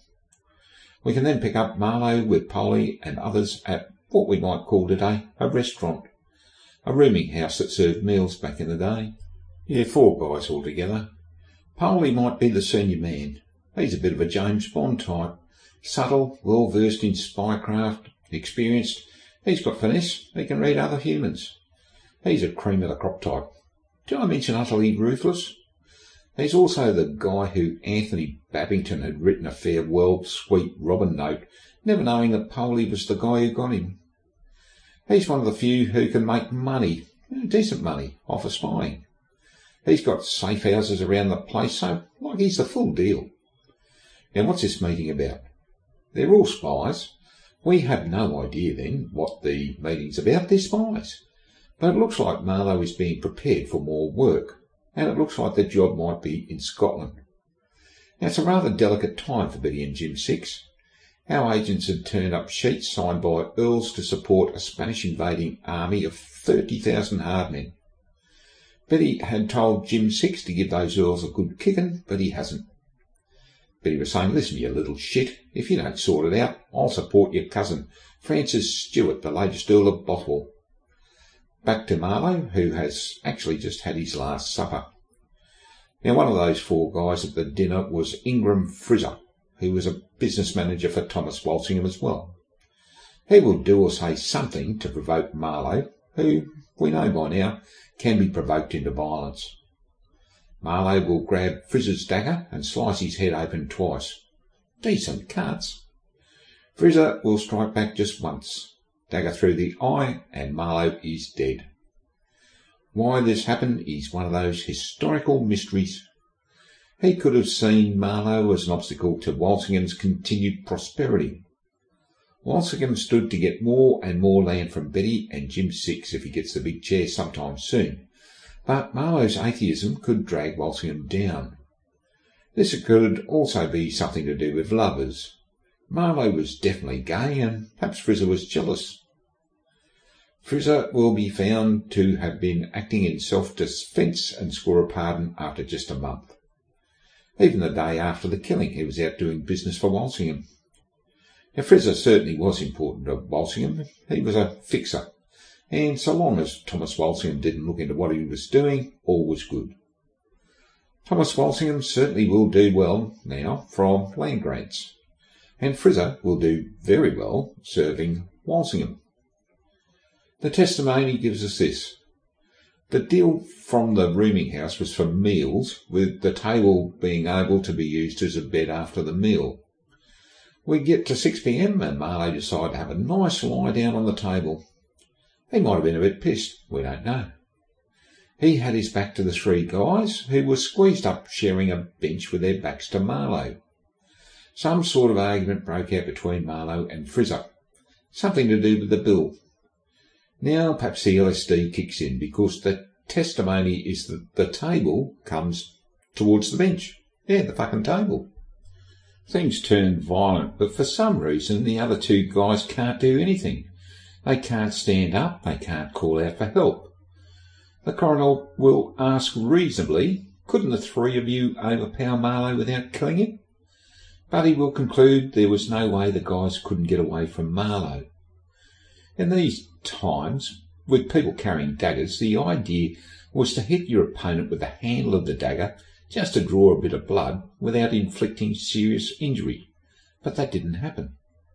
We can then pick up Marlowe with Poley and others at what we might call today a restaurant, a rooming house that served meals back in the day. Yeah, four guys altogether. Poley might be the senior man. He's a bit of a James Bond type. Subtle, well-versed in spycraft, experienced. He's got finesse. He can read other humans. He's a cream of the crop type. Did I mention utterly ruthless? He's also the guy who Anthony Babington had written a farewell sweet Robin note, never knowing that Poley was the guy who got him. He's one of the few who can make money, decent money, off of spying. He's got safe houses around the place, so like he's the full deal. Now what's this meeting about? They're all spies. We have no idea then what the meeting's about. They're spies. But it looks like Marlowe is being prepared for more work, and it looks like the job might be in Scotland. Now it's a rather delicate time for Betty and Jim Six. Our agents had turned up sheets signed by earls to support a Spanish invading army of thirty thousand hard men. Betty had told Jim Six to give those earls a good kicking, but he hasn't. Betty was saying, listen, you little shit, if you don't sort it out, I'll support your cousin, Francis Stewart, the latest Earl of Bothwell. Back to Marlowe, who has actually just had his last supper. Now, one of those four guys at the dinner was Ingram Frizzer, who was a business manager for Thomas Walsingham as well. He will do or say something to provoke Marlowe, who, we know by now, can be provoked into violence. Marlowe will grab Frizzer's dagger and slice his head open twice. Decent cuts. Frizzer will strike back just once, dagger through the eye, and Marlowe is dead. Why this happened is one of those historical mysteries. He could have seen Marlowe as an obstacle to Walsingham's continued prosperity. Walsingham stood to get more and more land from Betty and Jim Six if he gets the big chair sometime soon, but Marlowe's atheism could drag Walsingham down. This could also be something to do with lovers. Marlowe was definitely gay, and perhaps Frizzer was jealous. Frizzer will be found to have been acting in self-defence and score a pardon after just a month. Even the day after the killing, he was out doing business for Walsingham. Now, Frizzer certainly was important to Walsingham. He was a fixer, and so long as Thomas Walsingham didn't look into what he was doing, all was good. Thomas Walsingham certainly will do well now from land grants, and Frizzer will do very well serving Walsingham. The testimony gives us this. The deal from the rooming house was for meals, with the table being able to be used as a bed after the meal. We get to six p m and Marlowe decided to have a nice lie down on the table. He might have been a bit pissed, we don't know. He had his back to the three guys, who were squeezed up sharing a bench with their backs to Marlowe. Some sort of argument broke out between Marlowe and Frizzer, something to do with the bill. Now perhaps the L S D kicks in, because the testimony is that the table comes towards the bench. Yeah, the fucking table. Things turn violent, but for some reason the other two guys can't do anything. They can't stand up, they can't call out for help. The coroner will ask reasonably, couldn't the three of you overpower Marlowe without killing him? But he will conclude there was no way the guys couldn't get away from Marlowe. In these times, with people carrying daggers, the idea was to hit your opponent with the handle of the dagger just to draw a bit of blood without inflicting serious injury. But that didn't happen.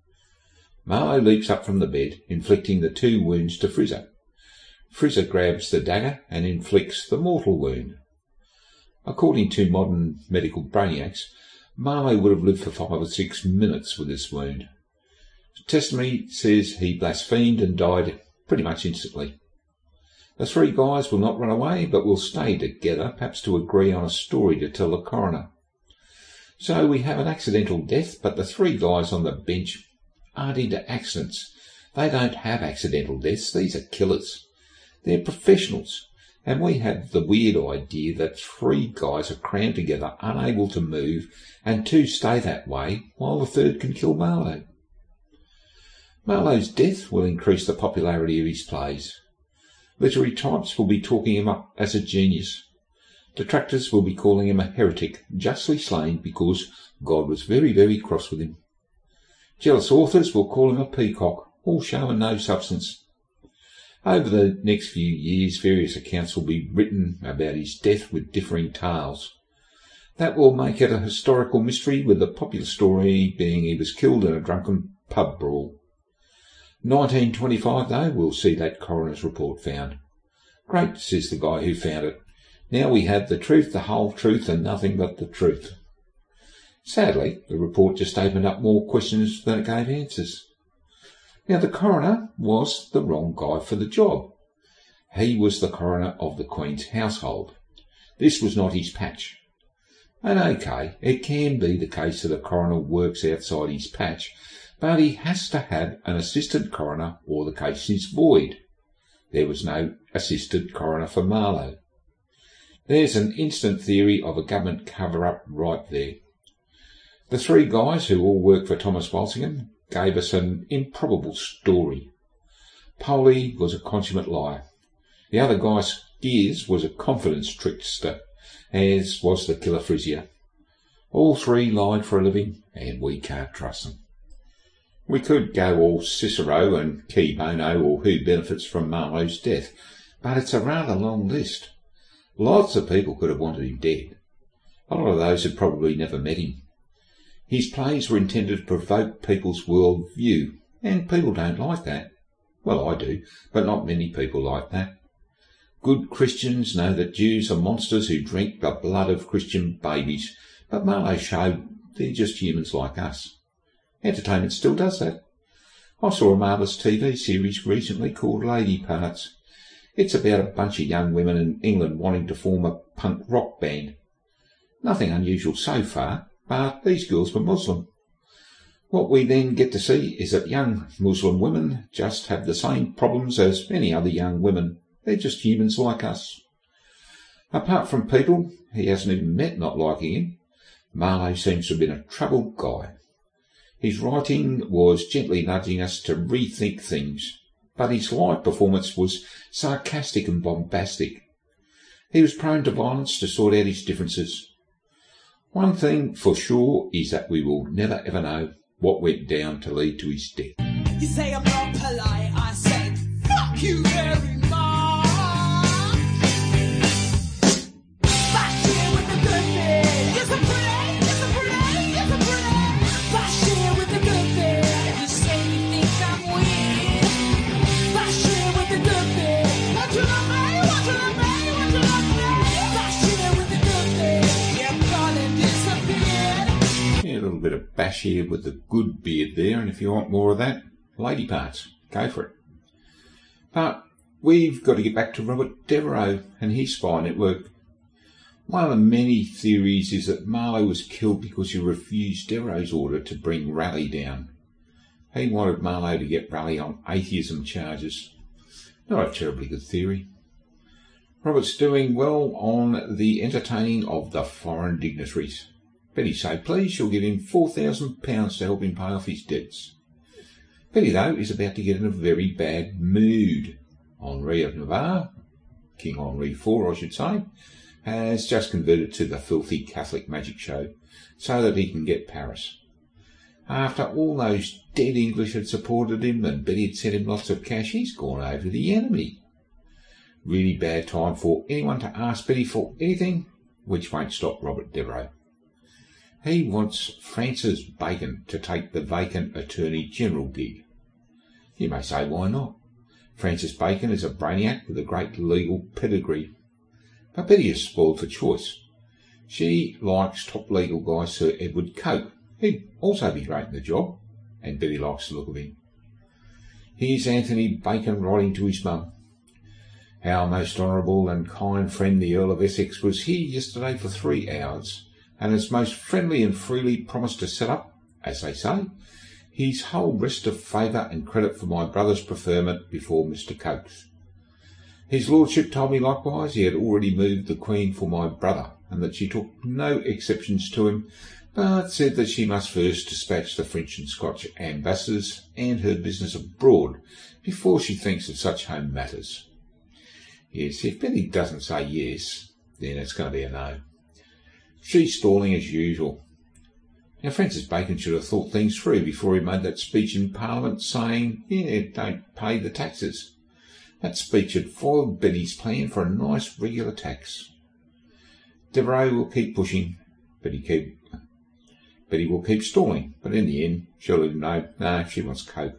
Marlowe leaps up from the bed, inflicting the two wounds to Frizzer. Frizzer grabs the dagger and inflicts the mortal wound. According to modern medical brainiacs, Marlowe would have lived for five or six minutes with this wound. Testimony says he blasphemed and died pretty much instantly. The three guys will not run away, but will stay together, perhaps to agree on a story to tell the coroner. So we have an accidental death, but the three guys on the bench aren't into accidents. They don't have accidental deaths. These are killers. They're professionals. And we have the weird idea that three guys are crammed together, unable to move, and two stay that way, while the third can kill Marlowe. Marlowe's death will increase the popularity of his plays. Literary types will be talking him up as a genius. Detractors will be calling him a heretic, justly slain because God was very, very cross with him. Jealous authors will call him a peacock, all show and no substance. Over the next few years, various accounts will be written about his death with differing tales. That will make it a historical mystery, with the popular story being he was killed in a drunken pub brawl. nineteen twenty-five, though, we'll see that coroner's report found. Great, says the guy who found it. Now we have the truth, the whole truth, and nothing but the truth. Sadly, the report just opened up more questions than it gave answers. Now, the coroner was the wrong guy for the job. He was the coroner of the Queen's household. This was not his patch. And okay, it can be the case that a coroner works outside his patch, but he has to have an assistant coroner or the case is void. There was no assistant coroner for Marlowe. There's an instant theory of a government cover-up right there. The three guys who all work for Thomas Walsingham gave us an improbable story. Polly was a consummate liar. The other guy, Skeers, was a confidence trickster, as was the killer Frizier. All three lied for a living, and we can't trust them. We could go all Cicero and Key Bono or who benefits from Marlowe's death, but it's a rather long list. Lots of people could have wanted him dead. A lot of those had probably never met him. His plays were intended to provoke people's world view, And people don't like that. Well, I do, but not many people like that. Good Christians know that Jews are monsters who drink the blood of Christian babies, but Marlowe showed they're just humans like us. Entertainment still does that. I saw a marvellous T V series recently called Lady Parts. It's about a bunch of young women in England wanting to form a punk rock band. Nothing unusual so far, but these girls were Muslim. What we then get to see is that young Muslim women just have the same problems as any other young women. They're just humans like us. Apart from people he hasn't even met not liking him, Marlowe seems to have been a troubled guy. His writing was gently nudging us to rethink things, but his live performance was sarcastic and bombastic. He was prone to violence to sort out his differences. One thing for sure is that we will never ever know what went down to lead to his death. You say I'm not polite, I said, fuck you very much. Bash here with the good bit. Yes, I'm pretty, yes, I'm pretty, yes, I'm pretty. Bash here with the good bit. You say you think I'm weird. Bash here with the good bit. What you love me, what you love me, what you love me. Bash here with the good bit. You're gonna disappear. Yeah, a little bit of bash here with the good beard there, and if you want more of that, Lady Parts, go for it. But we've got to get back to Robert Devereux and his spy network. One of the many theories is that Marlowe was killed because he refused Devereux's order to bring Raleigh down. He wanted Marlowe to get Raleigh on atheism charges. Not a terribly good theory. Robert's doing well on the entertaining of the foreign dignitaries. Betty's so pleased she'll give him four thousand pounds to help him pay off his debts. Betty, though, is about to get in a very bad mood. Henri of Navarre, King Henri the fourth, I should say, has just converted to the filthy Catholic magic show so that he can get Paris. After all those dead English had supported him and Betty had sent him lots of cash, he's gone over to the enemy. Really bad time for anyone to ask Betty for anything, which won't stop Robert Devereux. He wants Francis Bacon to take the vacant Attorney General gig. You may say, why not? Francis Bacon is a brainiac with a great legal pedigree. But Betty is spoiled for choice. She likes top legal guy Sir Edward Coke. He'd also be great in the job, and Betty likes the look of him. Here's Anthony Bacon writing to his mum. Our most honourable and kind friend the Earl of Essex was here yesterday for three hours, and has most friendly and freely promised to set up, as they say, his whole rest of favour and credit for my brother's preferment before Mister Coates. His lordship told me likewise he had already moved the Queen for my brother, and that she took no exceptions to him, but said that she must first dispatch the French and Scotch ambassadors and her business abroad before she thinks of such home matters. Yes, if Betty doesn't say yes, then it's going to be a no. She's stalling as usual. Now, Francis Bacon should have thought things through before he made that speech in Parliament saying, yeah, don't pay the taxes. That speech had foiled Betty's plan for a nice regular tax. Devereux will keep pushing, Betty keep, Betty will keep stalling, but in the end, she'll let him know, no, she wants Coke.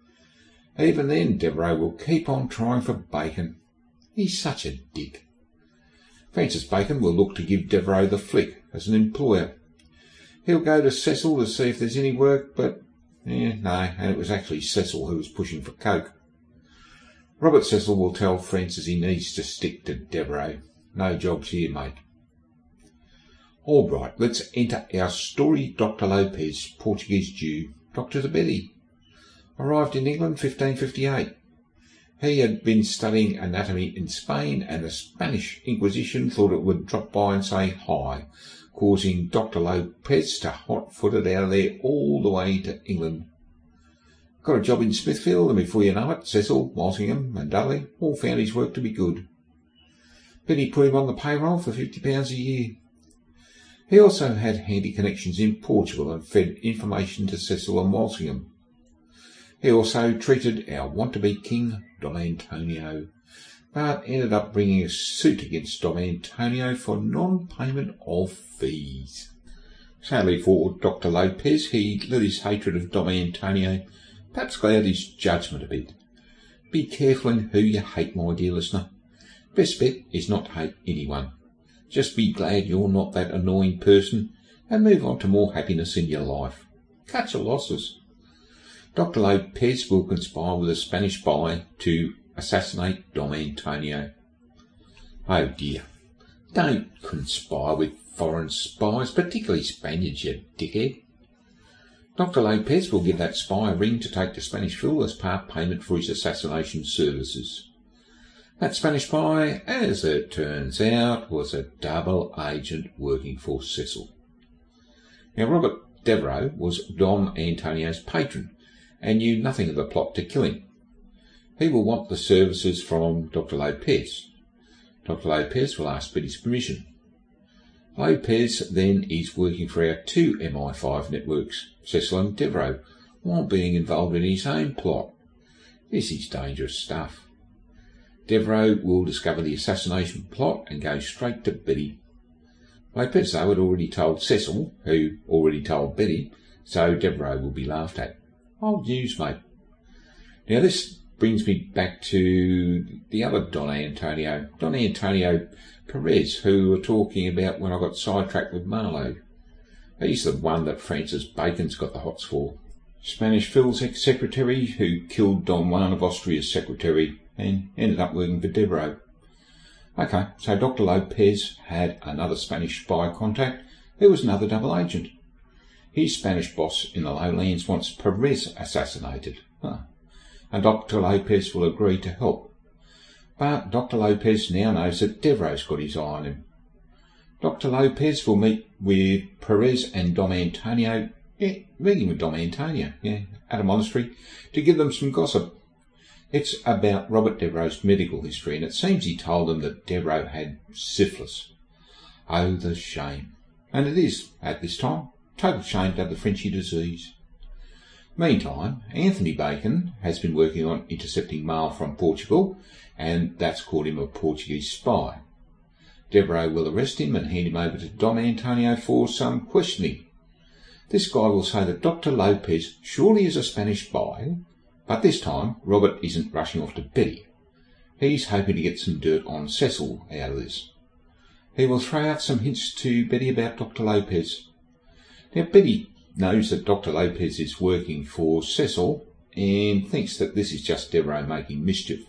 Even then, Devereux will keep on trying for Bacon. He's such a dick. Francis Bacon will look to give Devereux the flick as an employer. He'll go to Cecil to see if there's any work, but, eh, no, and it was actually Cecil who was pushing for Coke. Robert Cecil will tell Francis he needs to stick to Devereux. No jobs here, mate. All right, let's enter our story. Doctor Lopez, Portuguese Jew, doctor to Betty. Arrived in England fifteen fifty-eight. He had been studying anatomy in Spain, and the Spanish Inquisition thought it would drop by and say hi, causing Doctor Lopez to hot-foot it out of there all the way to England. Got a job in Smithfield, and before you know it, Cecil, Walsingham and Dudley all found his work to be good. Betty put him on the payroll for fifty pounds a year. He also had handy connections in Portugal and fed information to Cecil and Walsingham. He also treated our want-to-be king, Don Antonio, but ended up bringing a suit against Don Antonio for non-payment of fees. Sadly for Doctor Lopez, he let his hatred of Don Antonio perhaps cloud his judgment a bit. Be careful in who you hate, my dear listener. Best bet is not to hate anyone. Just be glad you're not that annoying person and move on to more happiness in your life. Cut your losses. Doctor Lopez will conspire with a Spanish spy to assassinate Dom Antonio. Oh dear. Don't conspire with foreign spies, particularly Spaniards, you dickhead. Doctor Lopez will give that spy a ring to take to Spanish Phil as part payment for his assassination services. That Spanish spy, as it turns out, was a double agent working for Cecil. Now, Robert Devereux was Dom Antonio's patron and knew nothing of the plot to kill him. He will want the services from Doctor Lopez. Doctor Lopez will ask Betty's permission. Lopez then is working for our two M I five networks, Cecil and Devereux, while being involved in his own plot. This is dangerous stuff. Devereux will discover the assassination plot and go straight to Betty. Lopez, though, had already told Cecil, who already told Betty, so Devereux will be laughed at. Old news, mate. Now this brings me back to the other Don Antonio, Don Antonio Perez, who we were talking about when I got sidetracked with Marlowe. He's the one that Francis Bacon's got the hots for. Spanish Phil's ex-secretary, who killed Don Juan of Austria's secretary and ended up working for Devereux. Okay, so Doctor Lopez had another Spanish spy contact who was another double agent. His Spanish boss in the lowlands wants Perez assassinated. Huh. And Doctor Lopez will agree to help. But Doctor Lopez now knows that Devereux's got his eye on him. Doctor Lopez will meet with Perez and Dom Antonio, yeah, meeting with Dom Antonio, yeah, at a monastery, to give them some gossip. It's about Robert Devereux's medical history, and it seems he told them that Devereux had syphilis. Oh, the shame. And it is, at this time, total shame to have the Frenchy disease. Meantime, Anthony Bacon has been working on intercepting mail from Portugal, and that's called him a Portuguese spy. Devereux will arrest him and hand him over to Dom Antonio for some questioning. This guy will say that Doctor Lopez surely is a Spanish spy, but this time Robert isn't rushing off to Betty. He's hoping to get some dirt on Cecil out of this. He will throw out some hints to Betty about Doctor Lopez. Now, Betty knows that Doctor Lopez is working for Cecil and thinks that this is just Devereux making mischief.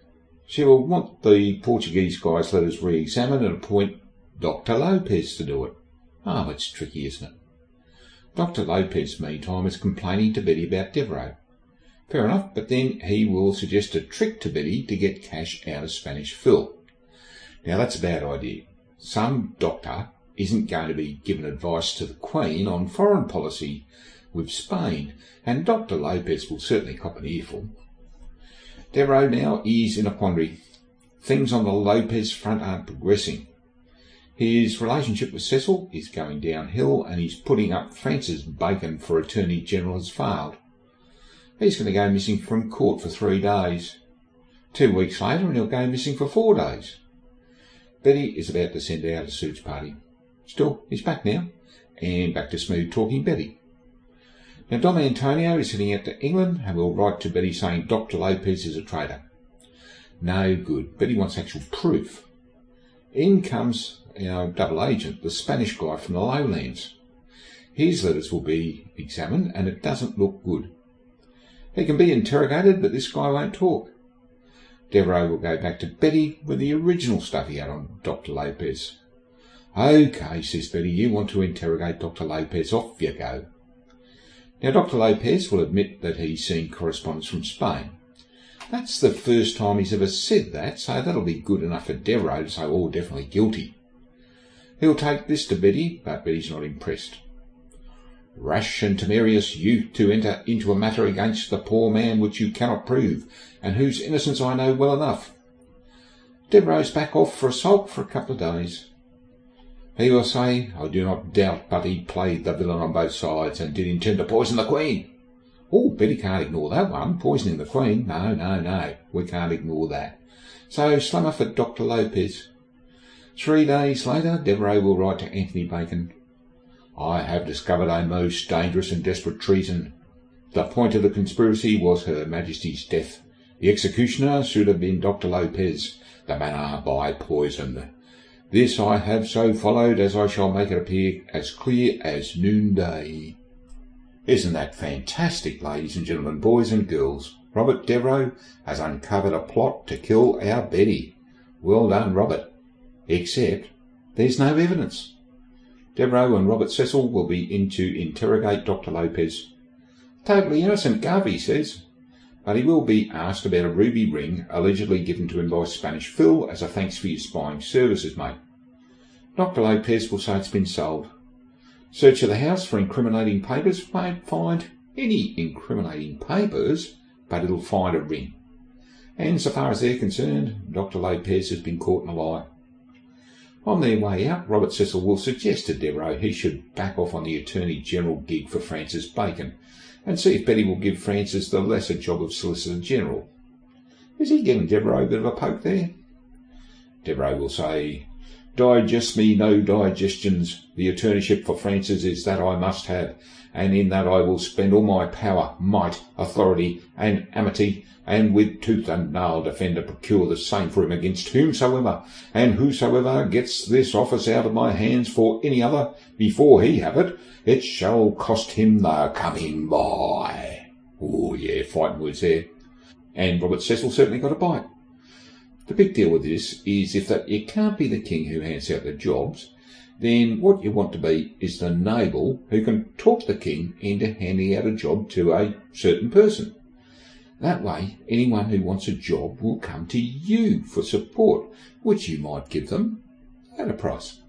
She will want the Portuguese guy's letters re-examined and appoint Doctor Lopez to do it. Oh, it's tricky, isn't it? Doctor Lopez, meantime, is complaining to Betty about Devereux. Fair enough, but then he will suggest a trick to Betty to get cash out of Spanish Phil. Now, that's a bad idea. Some doctor isn't going to be given advice to the Queen on foreign policy with Spain, and Doctor Lopez will certainly cop an earful. Devereux now is in a quandary. Things on the Lopez front aren't progressing. His relationship with Cecil is going downhill, and he's putting up Francis Bacon for Attorney General has failed. He's going to go missing from court for three days. Two weeks later, and he'll go missing for four days. Betty is about to send out a search party. Still, he's back now, and back to smooth-talking Betty. Now, Dom Antonio is heading out to England and will write to Betty saying Doctor Lopez is a traitor. No good. Betty wants actual proof. In comes our double agent, the Spanish guy from the lowlands. His letters will be examined, and it doesn't look good. He can be interrogated, but this guy won't talk. Devereux will go back to Betty with the original stuff he had on Doctor Lopez. OK, says Betty, you want to interrogate Doctor Lopez, off you go. Now, Doctor Lopez will admit that he's seen correspondence from Spain. That's the first time he's ever said that, so that'll be good enough for Devereux to say, oh, definitely guilty. He'll take this to Betty, but Betty's not impressed. Rash and temerarious youth to enter into a matter against the poor man which you cannot prove, and whose innocence I know well enough. Devereux's back off for a sulk for a couple of days. He will say, I do not doubt but he played the villain on both sides and did intend to poison the Queen. Oh, Betty can't ignore that one, poisoning the Queen. No, no, no, we can't ignore that. So slummer for Doctor Lopez. Three days later, Devereux will write to Anthony Bacon. I have discovered a most dangerous and desperate treason. The point of the conspiracy was Her Majesty's death. The executioner should have been Doctor Lopez, the manner by poison. This I have so followed as I shall make it appear as clear as noonday. Isn't that fantastic, ladies and gentlemen, boys and girls? Robert Devereux has uncovered a plot to kill our Betty. Well done, Robert. Except there's no evidence. Devereux and Robert Cecil will be in to interrogate Doctor Lopez. Totally innocent guv, he says, but he will be asked about a ruby ring allegedly given to him by Spanish Phil as a thanks for your spying services, mate. Doctor Lopez will say it's been sold. Search of the house for incriminating papers won't find any incriminating papers, but it'll find a ring. And so far as they're concerned, Doctor Lopez has been caught in a lie. On their way out, Robert Cecil will suggest to Devereux he should back off on the Attorney General gig for Francis Bacon, and see if Betty will give Francis the lesser job of Solicitor General. Is he giving Devereux a bit of a poke there? Devereux will say, Digest me no digestions. The attorneyship for Francis is that I must have, and in that I will spend all my power, might, authority, and amity, and with tooth and nail defend and procure the same for him against whomsoever, and whosoever gets this office out of my hands for any other, before he have it, it shall cost him the coming by. Oh, yeah, fighting words there. And Robert Cecil certainly got a bite. The big deal with this is if that it can't be the king who hands out the jobs, then what you want to be is the noble who can talk the king into handing out a job to a certain person. That way, anyone who wants a job will come to you for support, which you might give them at a price.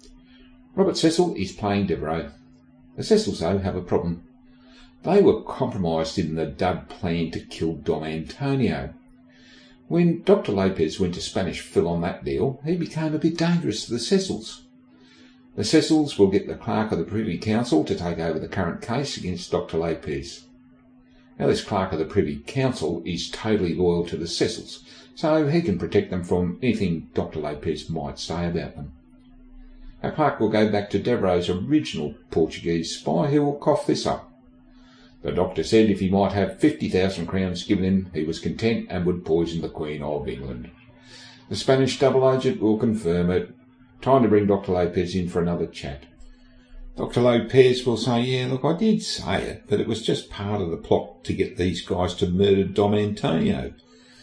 Robert Cecil is playing Devereux. The Cecils, though, have a problem. They were compromised in the dud plan to kill Dom Antonio. When Doctor Lopez went to Spanish Phil on that deal, he became a bit dangerous to the Cecils. The Cecils will get the clerk of the Privy Council to take over the current case against Doctor Lopez. Now, this clerk of the Privy Council is totally loyal to the Cecils, so he can protect them from anything Doctor Lopez might say about them. Our clerk will go back to Devereux's original Portuguese spy who will cough this up. The doctor said if he might have fifty thousand crowns given him, he was content and would poison the Queen of England. The Spanish double agent will confirm it. Time to bring Doctor Lopez in for another chat. Doctor Lopez will say, yeah, look, I did say it, but it was just part of the plot to get these guys to murder Dom Antonio.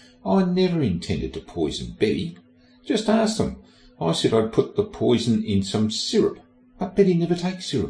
I never intended to poison Betty. Just ask them. I said I'd put the poison in some syrup, but Betty never takes syrup.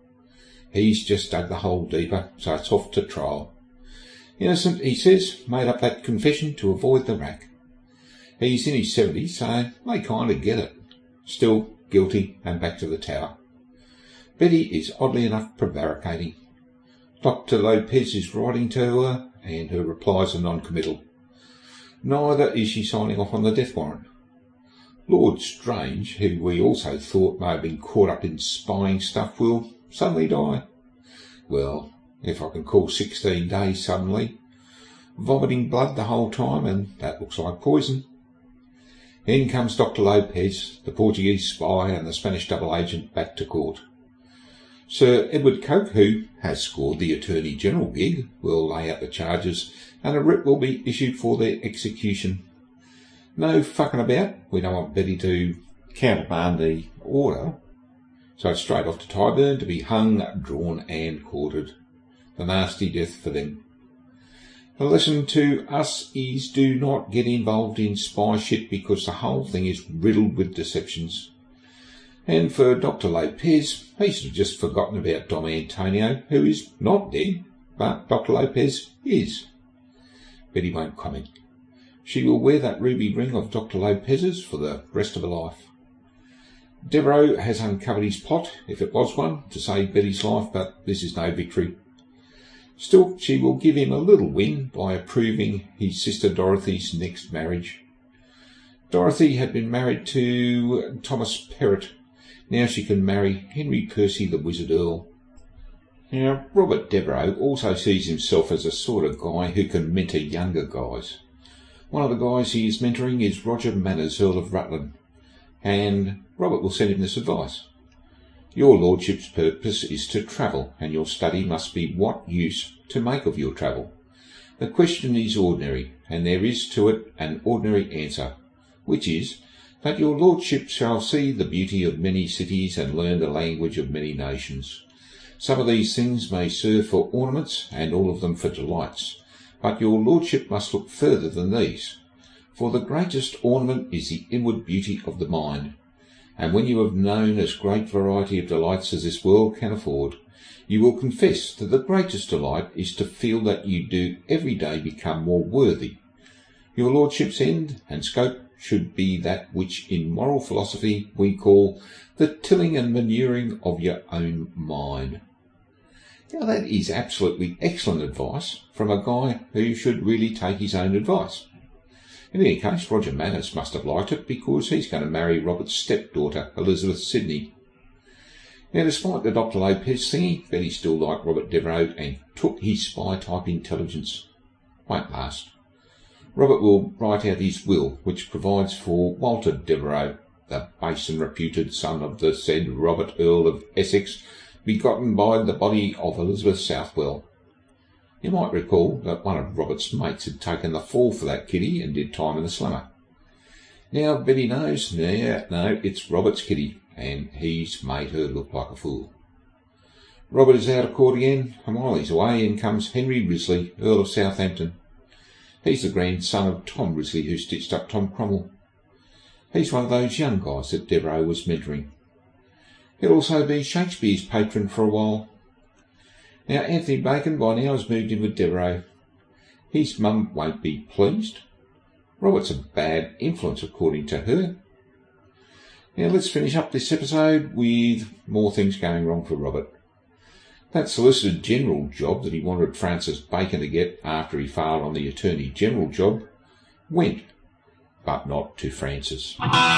He's just dug the hole deeper, so it's off to trial. Innocent, he says, made up that confession to avoid the rack. He's in his seventies, so they kind of get it. Still guilty and back to the tower. Betty is oddly enough prevaricating. Doctor Lopez is writing to her, and her replies are non-committal. Neither is she signing off on the death warrant. Lord Strange, who we also thought may have been caught up in spying stuff, will suddenly die. Well, if I can call sixteen days suddenly. Vomiting blood the whole time, and that looks like poison. In comes Doctor Lopez, the Portuguese spy and the Spanish double agent back to court. Sir Edward Coke, who has scored the Attorney General gig, will lay out the charges, and a writ will be issued for their execution. No fucking about. We don't want Betty to countermand the order. So it's straight off to Tyburn to be hung, drawn and quartered. The nasty death for them. The lesson to us is do not get involved in spy shit because the whole thing is riddled with deceptions. And for Doctor Lopez, he should have just forgotten about Dom Antonio, who is not dead, but Doctor Lopez is. Betty won't comment. She will wear that ruby ring of Doctor Lopez's for the rest of her life. Devereux has uncovered his plot, if it was one, to save Betty's life, but this is no victory. Still, she will give him a little win by approving his sister Dorothy's next marriage. Dorothy had been married to Thomas Perrott. Now she can marry Henry Percy the Wizard Earl. Now, Robert Devereux also sees himself as a sort of guy who can mentor younger guys. One of the guys he is mentoring is Roger Manners, Earl of Rutland, and Robert will send him this advice. Your lordship's purpose is to travel, and your study must be what use to make of your travel. The question is ordinary, and there is to it an ordinary answer, which is, that your lordship shall see the beauty of many cities and learn the language of many nations. Some of these things may serve for ornaments, and all of them for delights, but your lordship must look further than these. For the greatest ornament is the inward beauty of the mind, and when you have known as great variety of delights as this world can afford, you will confess that the greatest delight is to feel that you do every day become more worthy. Your lordship's end and scope should be that which in moral philosophy we call the tilling and manuring of your own mind. Now that is absolutely excellent advice from a guy who should really take his own advice. In any case, Roger Manus must have liked it because he's going to marry Robert's stepdaughter, Elizabeth Sidney. Now, despite the Doctor Lopez thingy, Betty still liked Robert Devereux and took his spy-type intelligence. Won't last. Robert will write out his will, which provides for Walter Devereux, the base and reputed son of the said Robert Earl of Essex, begotten by the body of Elizabeth Southwell. You might recall that one of Robert's mates had taken the fall for that kitty and did time in the slammer. Now Betty knows, no, no, it's Robert's kitty, and he's made her look like a fool. Robert is out of court again, and while he's away in comes Henry Risley, Earl of Southampton. He's the grandson of Tom Risley, who stitched up Tom Cromwell. He's one of those young guys that Devereux was mentoring. He'll also be Shakespeare's patron for a while. Now, Anthony Bacon by now has moved in with Devereux. His mum won't be pleased. Robert's a bad influence, according to her. Now, let's finish up this episode with more things going wrong for Robert. That Solicitor General job that he wanted Francis Bacon to get after he failed on the Attorney General job went, but not to Francis.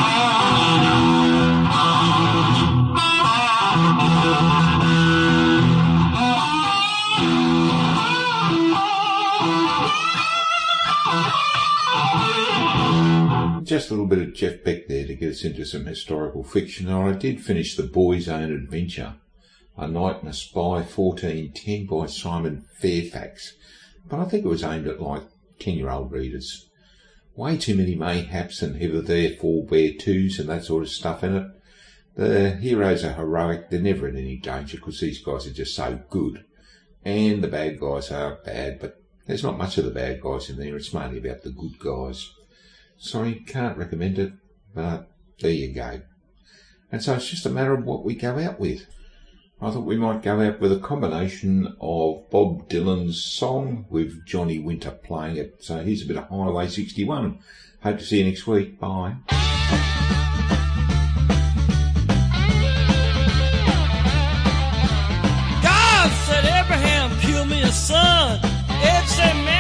Just a little bit of Jeff Beck there to get us into some historical fiction. Now, I did finish The Boy's Own Adventure, A Knight and a Spy, fourteen ten by Simon Fairfax, but I think it was aimed at like ten-year-old readers. Way too many mayhaps and hither therefore where twos and that sort of stuff in it. The heroes are heroic, they're never in any danger because these guys are just so good. And the bad guys are bad, but there's not much of the bad guys in there, it's mainly about the good guys. Sorry, can't recommend it, but there you go. And so it's just a matter of what we go out with. I thought we might go out with a combination of Bob Dylan's song with Johnny Winter playing it. So here's a bit of Highway sixty-one. Hope to see you next week. Bye. God said, Abraham, kill me a son. Ed said, man,